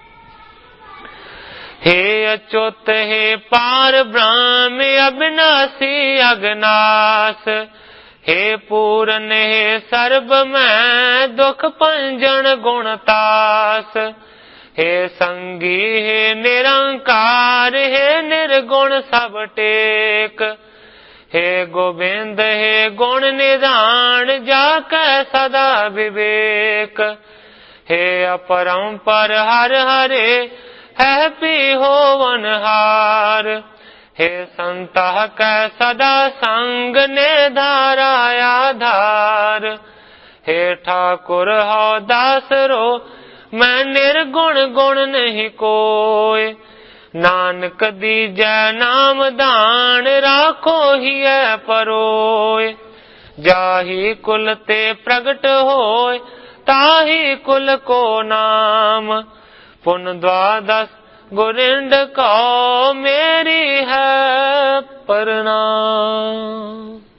हे अच्युत हे पार ब्रह्म अविनाशी अगनाश, हे पूरन हे सर्ब मैं दुख पंजन गुणतास, हे संगी हे निरंकार हे निर्गुण सब टेक, हे गोविंद हे गुण निधान जाकै सदा विवेक, हे अपरंपर हर हरे है पी होवनहार, हे संता कै सदा संग ने धारा आधार, हे ठाकुर हो दासरो मैं निर्गुण गुण नहीं कोय, नानक दीजै नाम दान राखो ही परोय, जाही कुल ते प्रगट होय ताही कुल को नाम, पुन द्वादश गुरिंड को मेरी है प्रणाम।